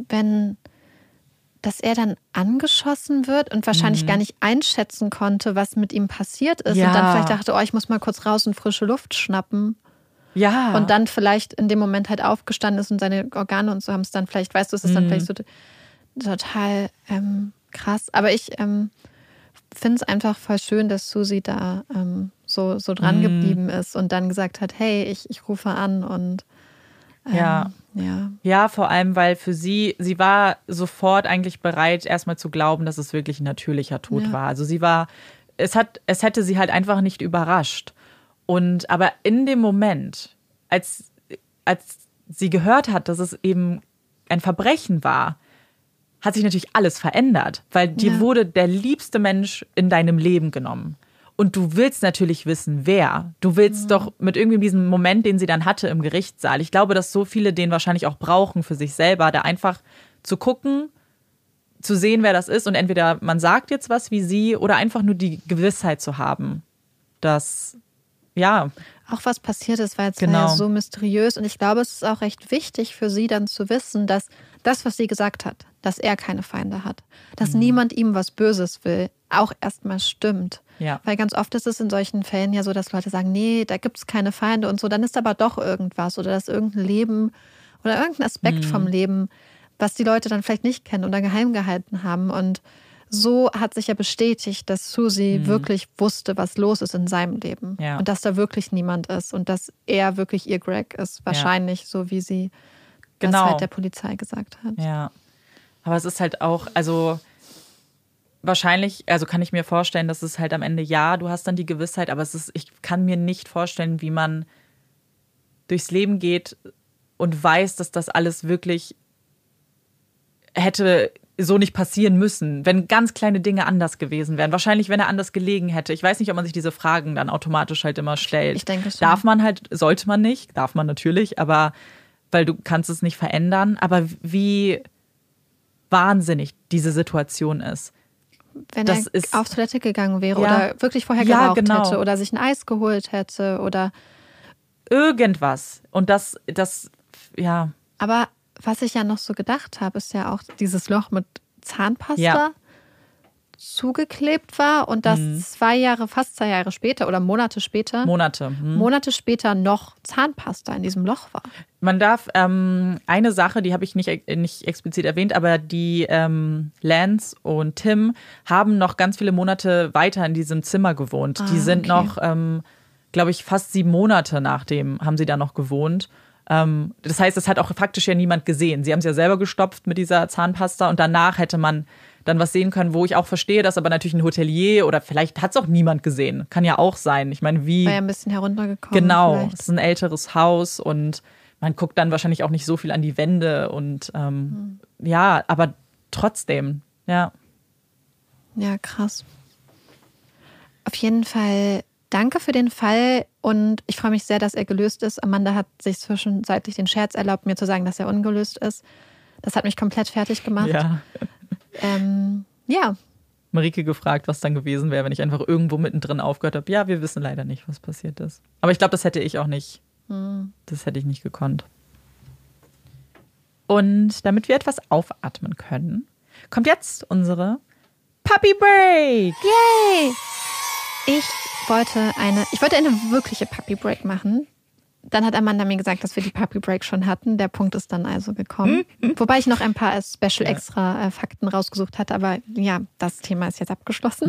dass er dann angeschossen wird und wahrscheinlich gar nicht einschätzen konnte, was mit ihm passiert ist. Ja. Und dann vielleicht dachte, ich muss mal kurz raus und frische Luft schnappen. Ja. Und dann vielleicht in dem Moment halt aufgestanden ist und seine Organe und so haben es dann vielleicht, weißt du, es ist dann vielleicht so total krass. Aber ich finde es einfach voll schön, dass Susi da so dran geblieben ist und dann gesagt hat, hey, ich rufe an und Ja, vor allem, weil für sie war sofort eigentlich bereit, erstmal zu glauben, dass es wirklich ein natürlicher Tod war. Also es hätte sie halt einfach nicht überrascht. Aber in dem Moment, als sie gehört hat, dass es eben ein Verbrechen war, hat sich natürlich alles verändert, weil dir wurde der liebste Mensch in deinem Leben genommen. Und du willst natürlich wissen, wer. Du willst doch mit irgendwie diesem Moment, den sie dann hatte im Gerichtssaal. Ich glaube, dass so viele den wahrscheinlich auch brauchen für sich selber, da einfach zu gucken, zu sehen, wer das ist. Und entweder man sagt jetzt was wie sie oder einfach nur die Gewissheit zu haben, dass ja. Auch was passiert ist, war jetzt Genau. ja so mysteriös. Und ich glaube, es ist auch recht wichtig für sie dann zu wissen, dass das, was sie gesagt hat, dass er keine Feinde hat, dass niemand ihm was Böses will, auch erstmal stimmt. Ja. Weil ganz oft ist es in solchen Fällen ja so, dass Leute sagen, nee, da gibt es keine Feinde und so. Dann ist aber doch irgendwas oder dass irgendein Leben oder irgendein Aspekt vom Leben, was die Leute dann vielleicht nicht kennen oder geheim gehalten haben. Und so hat sich ja bestätigt, dass Susie wirklich wusste, was los ist in seinem Leben. Ja. Und dass da wirklich niemand ist und dass er wirklich ihr Greg ist. Wahrscheinlich so, wie sie das halt der Polizei gesagt hat. Ja. Aber es ist halt auch, also wahrscheinlich, also kann ich mir vorstellen, dass es halt am Ende, ja, du hast dann die Gewissheit, aber ich kann mir nicht vorstellen, wie man durchs Leben geht und weiß, dass das alles wirklich hätte so nicht passieren müssen, wenn ganz kleine Dinge anders gewesen wären. Wahrscheinlich, wenn er anders gelegen hätte. Ich weiß nicht, ob man sich diese Fragen dann automatisch halt immer stellt. Ich denke schon. Darf man halt, sollte man nicht, darf man natürlich, aber weil du kannst es nicht verändern. Aber wie wahnsinnig diese Situation ist. Wenn das er ist, auf Toilette gegangen wäre ja, oder wirklich vorher ja, geraucht genau. hätte oder sich ein Eis geholt hätte oder irgendwas. Und das, ja. Aber was ich ja noch so gedacht habe, ist ja auch dieses Loch mit Zahnpasta Ja. zugeklebt war und dass fast 2 Jahre später oder Monate später Monate später noch Zahnpasta in diesem Loch war. Man darf, eine Sache, die habe ich nicht explizit erwähnt, aber die Lance und Tim haben noch ganz viele Monate weiter in diesem Zimmer gewohnt. Die sind noch, glaube ich, fast 7 Monate nachdem haben sie da noch gewohnt. Das heißt, es hat auch faktisch ja niemand gesehen. Sie haben es ja selber gestopft mit dieser Zahnpasta und danach hätte man dann was sehen können, wo ich auch verstehe, dass aber natürlich ein Hotelier oder vielleicht hat es auch niemand gesehen. Kann ja auch sein. Ich meine, wie... War ja ein bisschen heruntergekommen. Genau, vielleicht. es ist ein älteres Haus und man guckt dann wahrscheinlich auch nicht so viel an die Wände und ja, aber trotzdem, ja. Ja, krass. Auf jeden Fall danke für den Fall und ich freue mich sehr, dass er gelöst ist. Amanda hat sich zwischenzeitlich den Scherz erlaubt, mir zu sagen, dass er ungelöst ist. Das hat mich komplett fertig gemacht. Ja. Ja. Marike gefragt, was dann gewesen wäre, wenn ich einfach irgendwo mittendrin aufgehört habe. Ja, wir wissen leider nicht, was passiert ist. Aber ich glaube, das hätte ich auch nicht. Das hätte ich nicht gekonnt. Und damit wir etwas aufatmen können, kommt jetzt unsere Puppy Break. Yay! Ich wollte eine wirkliche Puppy Break machen. Dann hat Amanda mir gesagt, dass wir die Puppy Break schon hatten. Der Punkt ist dann also gekommen. Wobei ich noch ein paar Special extra Fakten rausgesucht hatte. Aber ja, das Thema ist jetzt abgeschlossen.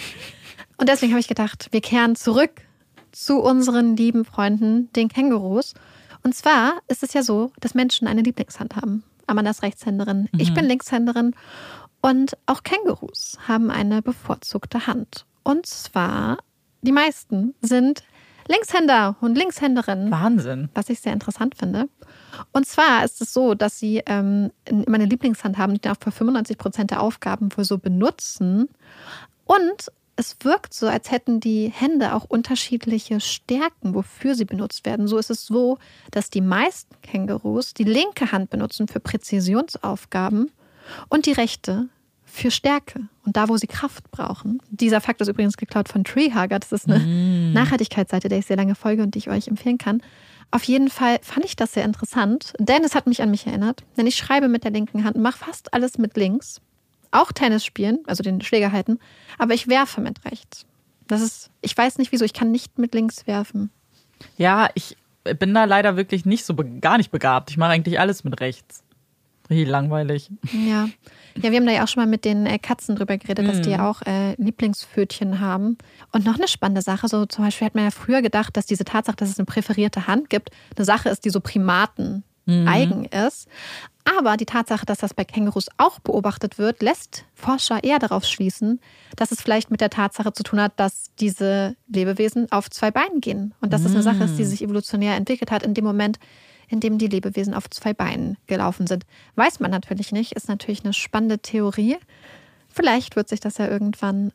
Und deswegen habe ich gedacht, wir kehren zurück zu unseren lieben Freunden, den Kängurus. Und zwar ist es ja so, dass Menschen eine Lieblingshand haben. Amanda ist Rechtshänderin, ich bin Linkshänderin. Und auch Kängurus haben eine bevorzugte Hand. Und zwar, die meisten sind Linkshänder und Linkshänderinnen. Wahnsinn. Was ich sehr interessant finde. Und zwar ist es so, dass sie immer eine Lieblingshand haben, die auch für 95% der Aufgaben wohl so benutzen. Und es wirkt so, als hätten die Hände auch unterschiedliche Stärken, wofür sie benutzt werden. So ist es so, dass die meisten Kängurus die linke Hand benutzen für Präzisionsaufgaben und die rechte für Stärke und da, wo sie Kraft brauchen. Dieser Fakt ist übrigens geklaut von Treehugger. Das ist eine Nachhaltigkeitsseite, der ich sehr lange folge und die ich euch empfehlen kann. Auf jeden Fall fand ich das sehr interessant, denn es hat mich an mich erinnert. Denn ich schreibe mit der linken Hand, mache fast alles mit links. Auch Tennis spielen, also den Schläger halten. Aber ich werfe mit rechts. Ich weiß nicht wieso, ich kann nicht mit links werfen. Ja, ich bin da leider wirklich gar nicht begabt. Ich mache eigentlich alles mit rechts. Richtig langweilig. Ja, wir haben da ja auch schon mal mit den Katzen drüber geredet, dass die ja auch Lieblingspfötchen haben. Und noch eine spannende Sache, so zum Beispiel hat man ja früher gedacht, dass diese Tatsache, dass es eine präferierte Hand gibt, eine Sache ist, die so Primaten eigen ist. Aber die Tatsache, dass das bei Kängurus auch beobachtet wird, lässt Forscher eher darauf schließen, dass es vielleicht mit der Tatsache zu tun hat, dass diese Lebewesen auf 2 Beinen gehen. Und dass es eine Sache ist, die sich evolutionär entwickelt hat in dem Moment, in dem die Lebewesen auf 2 Beinen gelaufen sind. Weiß man natürlich nicht, ist natürlich eine spannende Theorie. Vielleicht wird sich das ja irgendwann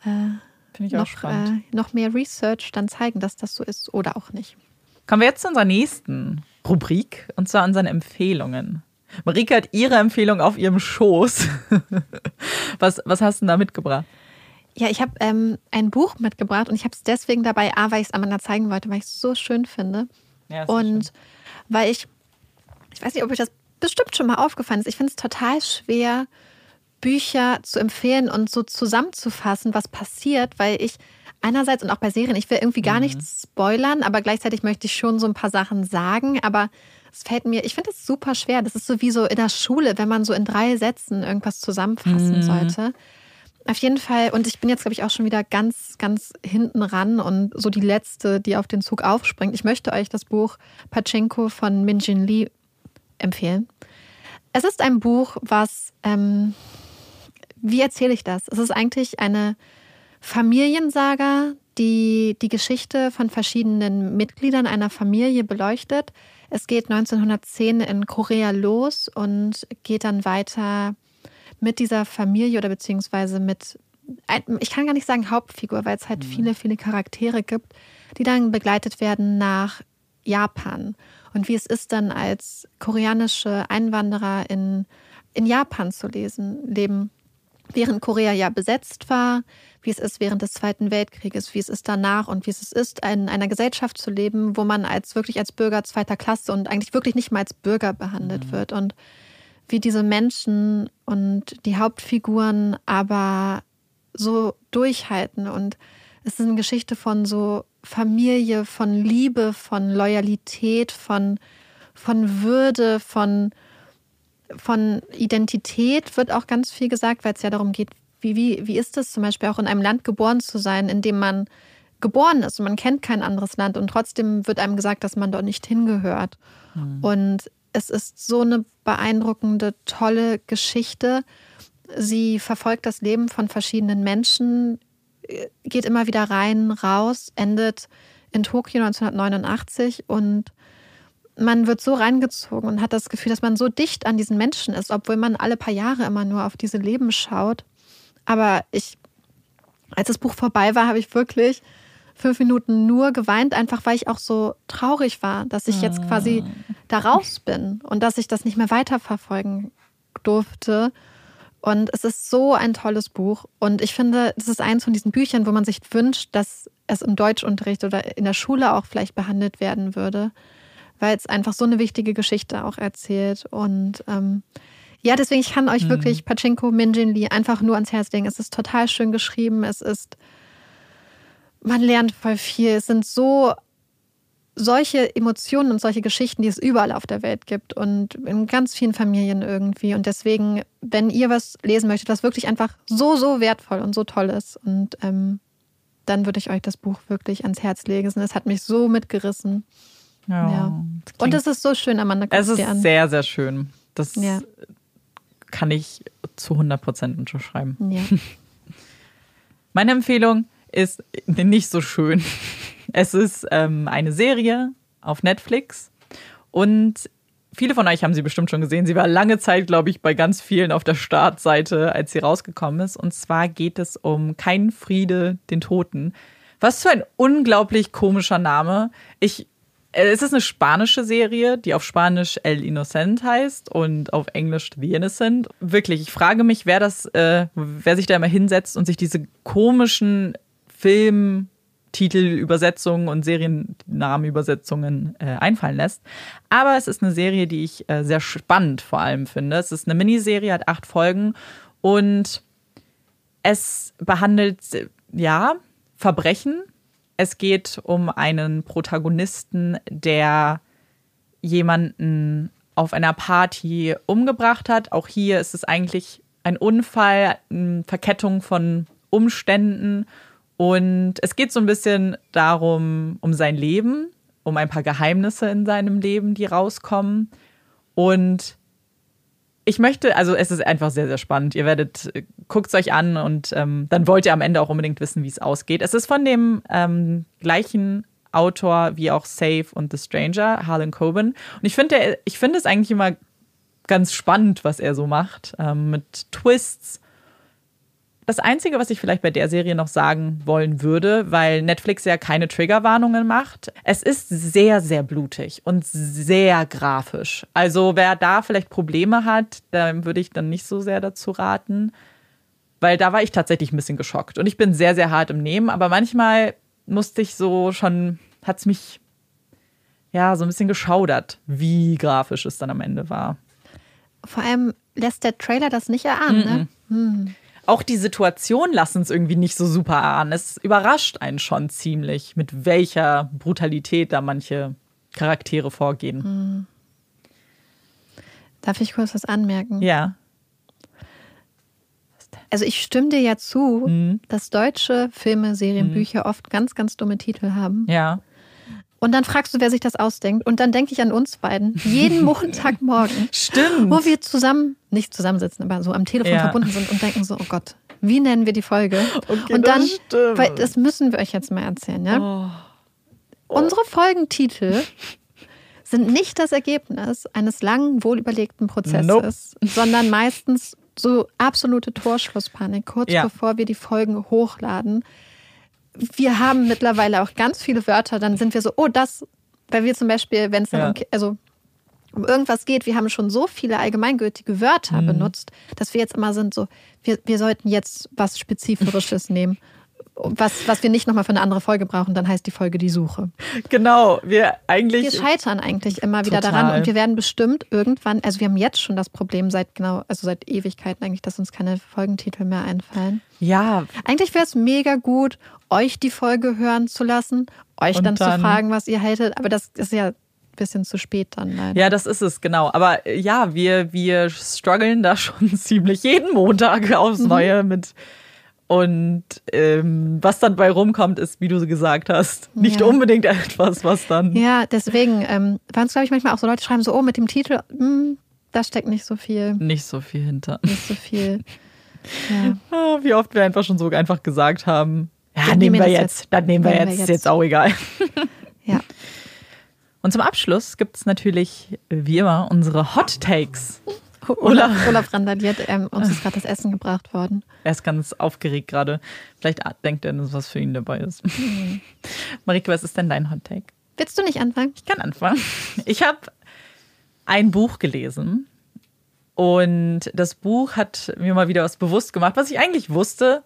noch mehr Research dann zeigen, dass das so ist oder auch nicht. Kommen wir jetzt zu unserer nächsten Rubrik, und zwar unseren Empfehlungen. Marike hat ihre Empfehlung auf ihrem Schoß. Was hast du denn da mitgebracht? Ja, ich habe ein Buch mitgebracht und ich habe es deswegen dabei, weil ich es Amanda zeigen wollte, weil ich es so schön finde. Ja, und schön. Weil ich weiß nicht, ob euch das bestimmt schon mal aufgefallen ist. Ich finde es total schwer, Bücher zu empfehlen und so zusammenzufassen, was passiert, weil ich einerseits und auch bei Serien, ich will irgendwie gar nichts spoilern, aber gleichzeitig möchte ich schon so ein paar Sachen sagen, aber es fällt mir, ich finde es super schwer. Das ist so wie so in der Schule, wenn man so in 3 Sätzen irgendwas zusammenfassen sollte. Auf jeden Fall, und ich bin jetzt, glaube ich, auch schon wieder ganz, ganz hinten ran und so die Letzte, die auf den Zug aufspringt. Ich möchte euch das Buch Pachinko von Min-Jin Lee empfehlen. Es ist ein Buch, was, wie erzähle ich das? Es ist eigentlich eine Familiensaga, die die Geschichte von verschiedenen Mitgliedern einer Familie beleuchtet. Es geht 1910 in Korea los und geht dann weiter mit dieser Familie oder beziehungsweise mit, ich kann gar nicht sagen Hauptfigur, weil es halt viele, viele Charaktere gibt, die dann begleitet werden nach Japan. Und wie es ist, dann als koreanische Einwanderer in Japan zu leben, während Korea ja besetzt war, wie es ist während des Zweiten Weltkrieges, wie es ist danach und wie es ist, in einer Gesellschaft zu leben, wo man wirklich als Bürger zweiter Klasse und eigentlich wirklich nicht mal als Bürger behandelt wird. Und wie diese Menschen und die Hauptfiguren aber so durchhalten. Und es ist eine Geschichte von so Familie, von Liebe, von Loyalität, von Würde, von Identität wird auch ganz viel gesagt, weil es ja darum geht, wie ist es zum Beispiel auch in einem Land geboren zu sein, in dem man geboren ist und man kennt kein anderes Land und trotzdem wird einem gesagt, dass man dort nicht hingehört. Und es ist so eine beeindruckende, tolle Geschichte. Sie verfolgt das Leben von verschiedenen Menschen, geht immer wieder rein, raus, endet in Tokio 1989 und man wird so reingezogen und hat das Gefühl, dass man so dicht an diesen Menschen ist, obwohl man alle paar Jahre immer nur auf diese Leben schaut. Aber als das Buch vorbei war, habe ich wirklich 5 Minuten nur geweint, einfach weil ich auch so traurig war, dass ich jetzt quasi da raus bin und dass ich das nicht mehr weiterverfolgen durfte. Und es ist so ein tolles Buch. Und ich finde, das ist eins von diesen Büchern, wo man sich wünscht, dass es im Deutschunterricht oder in der Schule auch vielleicht behandelt werden würde, weil es einfach so eine wichtige Geschichte auch erzählt. Und ja, deswegen, ich kann euch wirklich Pachinko Min-Jin Lee einfach nur ans Herz legen. Es ist total schön geschrieben. Man lernt voll viel. Es sind solche Emotionen und solche Geschichten, die es überall auf der Welt gibt und in ganz vielen Familien irgendwie. Und deswegen, wenn ihr was lesen möchtet, was wirklich einfach so, so wertvoll und so toll ist, und dann würde ich euch das Buch wirklich ans Herz legen. Es hat mich so mitgerissen. Ja. Und es ist so schön, Amanda. Es ist sehr, sehr schön. Das kann ich zu 100% unterschreiben. Ja. Meine Empfehlung ist nicht so schön. Es ist eine Serie auf Netflix und viele von euch haben sie bestimmt schon gesehen. Sie war lange Zeit, glaube ich, bei ganz vielen auf der Startseite, als sie rausgekommen ist. Und zwar geht es um Kein Friede den Toten. Was für ein unglaublich komischer Name. Es ist eine spanische Serie, die auf Spanisch El Innocent heißt und auf Englisch The Innocent. Wirklich, ich frage mich, wer sich da immer hinsetzt und sich diese komischen Filmtitelübersetzungen und Seriennamenübersetzungen einfallen lässt. Aber es ist eine Serie, die ich sehr spannend vor allem finde. Es ist eine Miniserie, hat 8 Folgen und es behandelt, Verbrechen. Es geht um einen Protagonisten, der jemanden auf einer Party umgebracht hat. Auch hier ist es eigentlich ein Unfall, eine Verkettung von Umständen. Und es geht so ein bisschen darum, um sein Leben, um ein paar Geheimnisse in seinem Leben, die rauskommen. Und es ist einfach sehr, sehr spannend. Guckt es euch an und dann wollt ihr am Ende auch unbedingt wissen, wie es ausgeht. Es ist von dem gleichen Autor wie auch Safe und The Stranger, Harlan Coben. Und ich finde es eigentlich immer ganz spannend, was er so macht, mit Twists. Das Einzige, was ich vielleicht bei der Serie noch sagen wollen würde, weil Netflix ja keine Triggerwarnungen macht, es ist sehr, sehr blutig und sehr grafisch. Also wer da vielleicht Probleme hat, da würde ich dann nicht so sehr dazu raten. Weil da war ich tatsächlich ein bisschen geschockt. Und ich bin sehr, sehr hart im Nehmen. Aber manchmal musste ich hat es mich so ein bisschen geschaudert, wie grafisch es dann am Ende war. Vor allem lässt der Trailer das nicht erahnen, ne? Auch die Situation lassen es irgendwie nicht so super erahnen. Es überrascht einen schon ziemlich, mit welcher Brutalität da manche Charaktere vorgehen. Darf ich kurz was anmerken? Ja. Also ich stimme dir ja zu, dass deutsche Filme, Serien, Bücher oft ganz, ganz dumme Titel haben. Ja. Und dann fragst du, wer sich das ausdenkt. Und dann denke ich an uns beiden. Jeden Montagmorgen. Stimmt. Wo wir nicht zusammensitzen, aber so am Telefon verbunden sind und denken so, oh Gott, wie nennen wir die Folge? Okay, und dann, stimmt. weil das müssen wir euch jetzt mal erzählen, ja? Unsere Folgentitel sind nicht das Ergebnis eines langen, wohlüberlegten Prozesses, sondern meistens so absolute Torschlusspanik, kurz bevor wir die Folgen hochladen. Wir haben mittlerweile auch ganz viele Wörter, dann sind wir so, weil wir zum Beispiel, wenn es dann um irgendwas geht, wir haben schon so viele allgemeingültige Wörter benutzt, dass wir jetzt immer sind so, wir sollten jetzt was Spezifisches nehmen, was wir nicht nochmal für eine andere Folge brauchen, dann heißt die Folge die Suche. Genau, wir scheitern eigentlich immer wieder daran und wir werden bestimmt irgendwann, also wir haben jetzt schon das Problem seit Ewigkeiten eigentlich, dass uns keine Folgentitel mehr einfallen. Ja. Eigentlich wäre es mega gut, euch die Folge hören zu lassen, euch dann zu fragen, was ihr haltet, aber das ist ja ein bisschen zu spät dann leider. Ja, das ist es, genau. Aber ja, wir strugglen da schon ziemlich jeden Montag aufs Neue mit. Und was dann bei rumkommt, ist, wie du gesagt hast, nicht unbedingt etwas, was dann... Ja, deswegen waren es, glaube ich, manchmal auch so Leute, schreiben so, mit dem Titel, da steckt nicht so viel. Nicht so viel hinter. Nicht so viel. Ja. Wie oft wir einfach schon so einfach gesagt haben, dann nehmen wir jetzt, ist jetzt auch egal. Ja. Und zum Abschluss gibt es natürlich, wie immer, unsere Hot Takes. Olaf randaliert, uns ist gerade das Essen gebracht worden. Er ist ganz aufgeregt gerade. Vielleicht denkt er, dass was für ihn dabei ist. Marike, was ist denn dein Hot Take? Willst du nicht anfangen? Ich kann anfangen. Ich habe ein Buch gelesen und das Buch hat mir mal wieder was bewusst gemacht, was ich eigentlich wusste,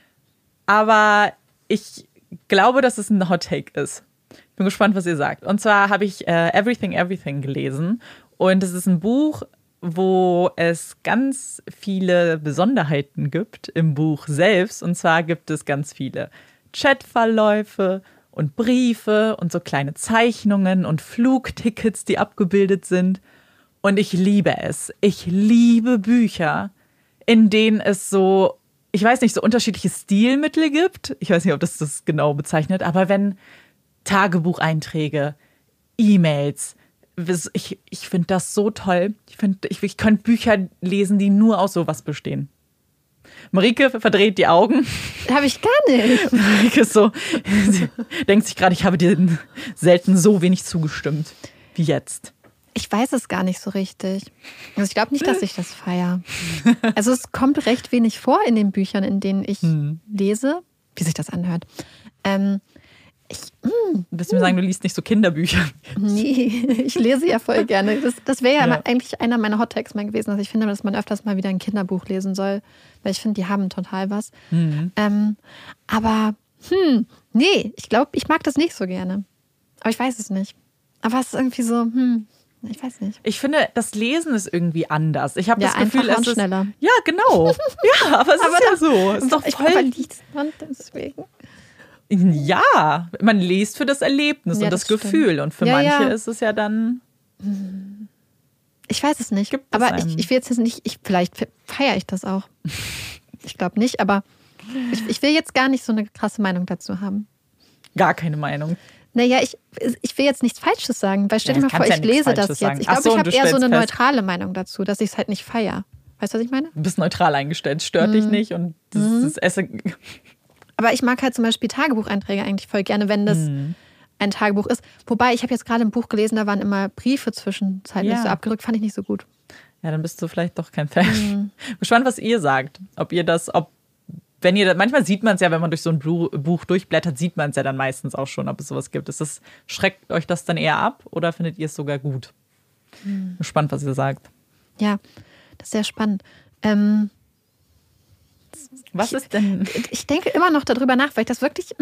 aber ich glaube, dass es ein Hot Take ist. Ich bin gespannt, was ihr sagt. Und zwar habe ich Everything, Everything gelesen und es ist ein Buch, wo es ganz viele Besonderheiten gibt im Buch selbst. Und zwar gibt es ganz viele Chatverläufe und Briefe und so kleine Zeichnungen und Flugtickets, die abgebildet sind. Und ich liebe es. Ich liebe Bücher, in denen es so, ich weiß nicht, so unterschiedliche Stilmittel gibt. Ich weiß nicht, ob das genau bezeichnet, aber wenn Tagebucheinträge, E-Mails, ich finde das so toll. Ich könnte Bücher lesen, die nur aus sowas bestehen. Marike verdreht die Augen. Habe ich gar nicht. Marike ist so, sie denkt sich gerade, ich habe dir selten so wenig zugestimmt wie jetzt. Ich weiß es gar nicht so richtig. Also ich glaube nicht, dass ich das feiere. Also es kommt recht wenig vor in den Büchern, in denen ich lese, wie sich das anhört. Willst du mir sagen, du liest nicht so Kinderbücher? Nee, ich lese ja voll gerne. Das wäre ja eigentlich einer meiner Hot Takes mal gewesen, dass ich finde, dass man öfters mal wieder ein Kinderbuch lesen soll, weil ich finde, die haben total was. Aber nee, ich glaube, ich mag das nicht so gerne. Aber ich weiß es nicht. Aber es ist irgendwie so, ich weiß nicht. Ich finde, das Lesen ist irgendwie anders. Ich habe das Gefühl, es ist schneller. Ja, genau. Ja, aber es ist ja so. Es ist doch voll. Aber liest man deswegen? Ja, man liest für das Erlebnis und das Gefühl. Stimmt. Und für manche ist es ja dann. Ich weiß es nicht. Aber ich will jetzt nicht. Vielleicht feiere ich das auch. Ich glaube nicht, aber ich will jetzt gar nicht so eine krasse Meinung dazu haben. Gar keine Meinung. Naja, ich will jetzt nichts Falsches sagen, weil stell dir mal vor, ich lese das jetzt. Ich glaube, ich habe eher so eine neutrale Meinung dazu, dass ich es halt nicht feiere. Weißt du, was ich meine? Du bist neutral eingestellt, stört dich nicht und das Essen. Aber ich mag halt zum Beispiel Tagebucheinträge eigentlich voll gerne, wenn das ein Tagebuch ist. Wobei, ich habe jetzt gerade ein Buch gelesen, da waren immer Briefe zwischenzeitlich so abgerückt, fand ich nicht so gut. Ja, dann bist du vielleicht doch kein Fan. Gespannt, was ihr sagt. Manchmal sieht man es ja, wenn man durch so ein Buch durchblättert, sieht man es ja dann meistens auch schon, ob es sowas gibt. Schreckt euch das dann eher ab oder findet ihr es sogar gut? Gespannt, was ihr sagt. Ja, das ist sehr spannend. Was ist denn? Ich denke immer noch darüber nach, weil ich das wirklich.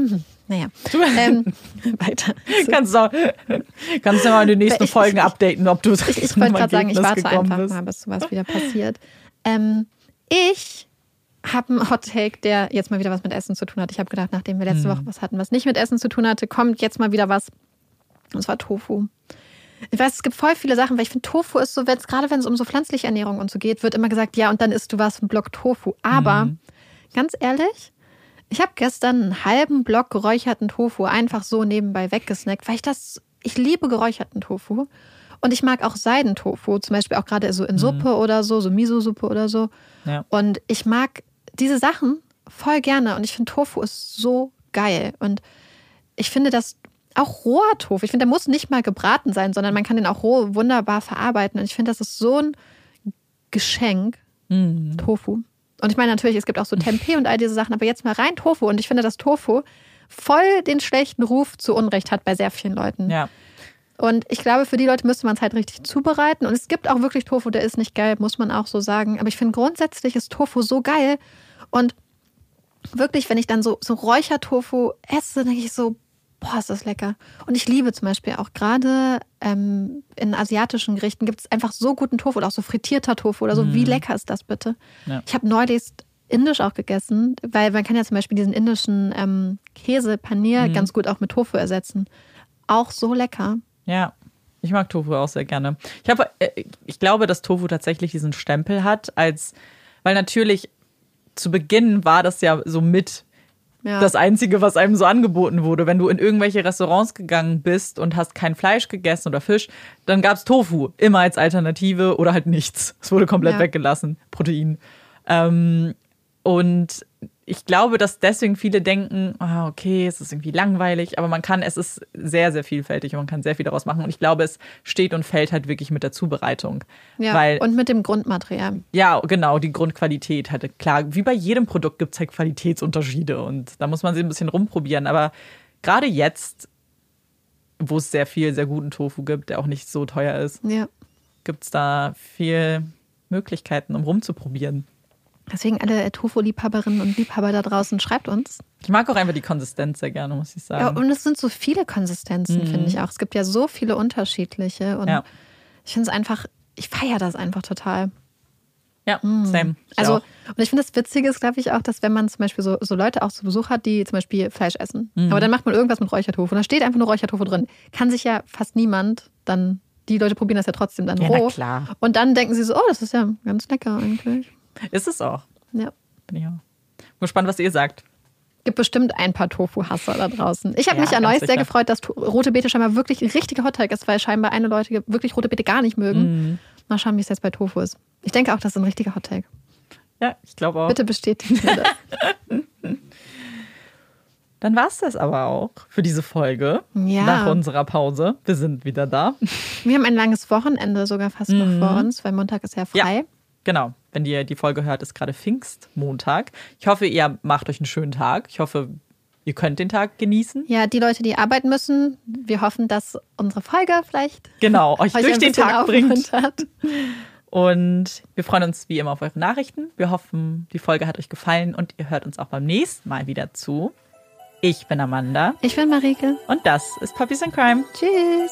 Weiter. Kannst du mal in den nächsten Folgen updaten, ob du Ich wollte gerade sagen, ich warte einfach mal, bis sowas wieder passiert. Ich habe einen Hot Take, der jetzt mal wieder was mit Essen zu tun hat. Ich habe gedacht, nachdem wir letzte Woche was hatten, was nicht mit Essen zu tun hatte, kommt jetzt mal wieder was. Und zwar Tofu. Ich weiß, es gibt voll viele Sachen, weil ich finde, Tofu ist so, gerade wenn es um so pflanzliche Ernährung und so geht, wird immer gesagt, ja, und dann isst du was im Block Tofu. Aber ganz ehrlich, ich habe gestern einen halben Block geräucherten Tofu einfach so nebenbei weggesnackt, weil ich liebe geräucherten Tofu. Und ich mag auch Seidentofu, zum Beispiel auch gerade so in Suppe oder so Miso-Suppe oder so. Ja. Und ich mag diese Sachen voll gerne. Und ich finde, Tofu ist so geil. Und ich finde, dass auch roher Tofu, ich finde, der muss nicht mal gebraten sein, sondern man kann den auch roh wunderbar verarbeiten. Und ich finde, das ist so ein Geschenk, Tofu. Und ich meine natürlich, es gibt auch so Tempeh und all diese Sachen, aber jetzt mal rein Tofu. Und ich finde, dass Tofu voll den schlechten Ruf zu Unrecht hat bei sehr vielen Leuten. Ja. Und ich glaube, für die Leute müsste man es halt richtig zubereiten. Und es gibt auch wirklich Tofu, der ist nicht geil, muss man auch so sagen. Aber ich finde, grundsätzlich ist Tofu so geil. Und wirklich, wenn ich dann so Räuchertofu esse, denke ich so, boah, ist das lecker. Und ich liebe zum Beispiel auch gerade in asiatischen Gerichten gibt es einfach so guten Tofu oder auch so frittierter Tofu oder so. Wie lecker ist das bitte? Ja. Ich habe neulich indisch auch gegessen, weil man kann ja zum Beispiel diesen indischen Käse, Paneer ganz gut auch mit Tofu ersetzen. Auch so lecker. Ja, ich mag Tofu auch sehr gerne. Ich glaube, dass Tofu tatsächlich diesen Stempel hat, weil natürlich zu Beginn war das ja so das Einzige, was einem so angeboten wurde. Wenn du in irgendwelche Restaurants gegangen bist und hast kein Fleisch gegessen oder Fisch, dann gab es Tofu immer als Alternative oder halt nichts. Es wurde komplett weggelassen, Protein. Und ich glaube, dass deswegen viele denken, okay, es ist irgendwie langweilig, aber es ist sehr, sehr vielfältig und man kann sehr viel daraus machen. Und ich glaube, es steht und fällt halt wirklich mit der Zubereitung. Ja, und mit dem Grundmaterial. Ja, genau, die Grundqualität halt. Klar, wie bei jedem Produkt gibt es halt Qualitätsunterschiede und da muss man sich ein bisschen rumprobieren. Aber gerade jetzt, wo es sehr viel, sehr guten Tofu gibt, der auch nicht so teuer ist, gibt es da viel Möglichkeiten, um rumzuprobieren. Deswegen alle Tofu-Liebhaberinnen und Liebhaber da draußen, schreibt uns. Ich mag auch einfach die Konsistenz sehr gerne, muss ich sagen. Ja, und es sind so viele Konsistenzen, finde ich auch. Es gibt ja so viele unterschiedliche. Und ich finde es einfach, ich feiere das einfach total. Ja, same. Also, und ich finde das Witzige ist, glaube ich, auch, dass wenn man zum Beispiel so Leute auch zu Besuch hat, die zum Beispiel Fleisch essen. Aber dann macht man irgendwas mit Räuchertofu. Und da steht einfach nur Räuchertofu drin. Kann sich ja fast niemand dann, die Leute probieren das ja trotzdem dann roh. Na klar. Und dann denken sie so, oh, das ist ja ganz lecker eigentlich. Ist es auch. Ja. Bin ich auch. Bin gespannt, was ihr sagt. Gibt bestimmt ein paar Tofu-Hasser da draußen. Ich habe mich ja neulich sehr gefreut, dass rote Beete scheinbar wirklich ein richtiger Hotteig ist, weil scheinbar eine Leute wirklich rote Beete gar nicht mögen. Mal schauen, wie es jetzt bei Tofu ist. Ich denke auch, das ist ein richtiger Hotteig. Ja, ich glaube auch. Bitte bestätigt mir das. Dann war es das aber auch für diese Folge nach unserer Pause. Wir sind wieder da. Wir haben ein langes Wochenende sogar fast noch vor uns, weil Montag ist ja frei. Ja. Genau, wenn ihr die Folge hört, ist gerade Pfingstmontag. Ich hoffe, ihr macht euch einen schönen Tag. Ich hoffe, ihr könnt den Tag genießen. Ja, die Leute, die arbeiten müssen, wir hoffen, dass unsere Folge vielleicht euch durch den Tag bringt. Und wir freuen uns wie immer auf eure Nachrichten. Wir hoffen, die Folge hat euch gefallen und ihr hört uns auch beim nächsten Mal wieder zu. Ich bin Amanda. Ich bin Marike. Und das ist Puppies in Crime. Tschüss.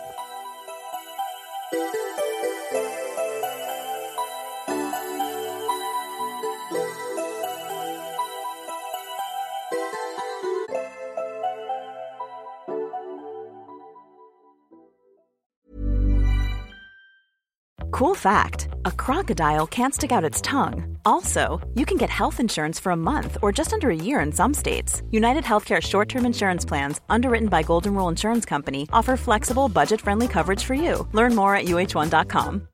Cool fact, a crocodile can't stick out its tongue. Also, you can get health insurance for a month or just under a year in some states. United Healthcare short-term insurance plans, underwritten by Golden Rule Insurance Company, offer flexible, budget-friendly coverage for you. Learn more at uh1.com.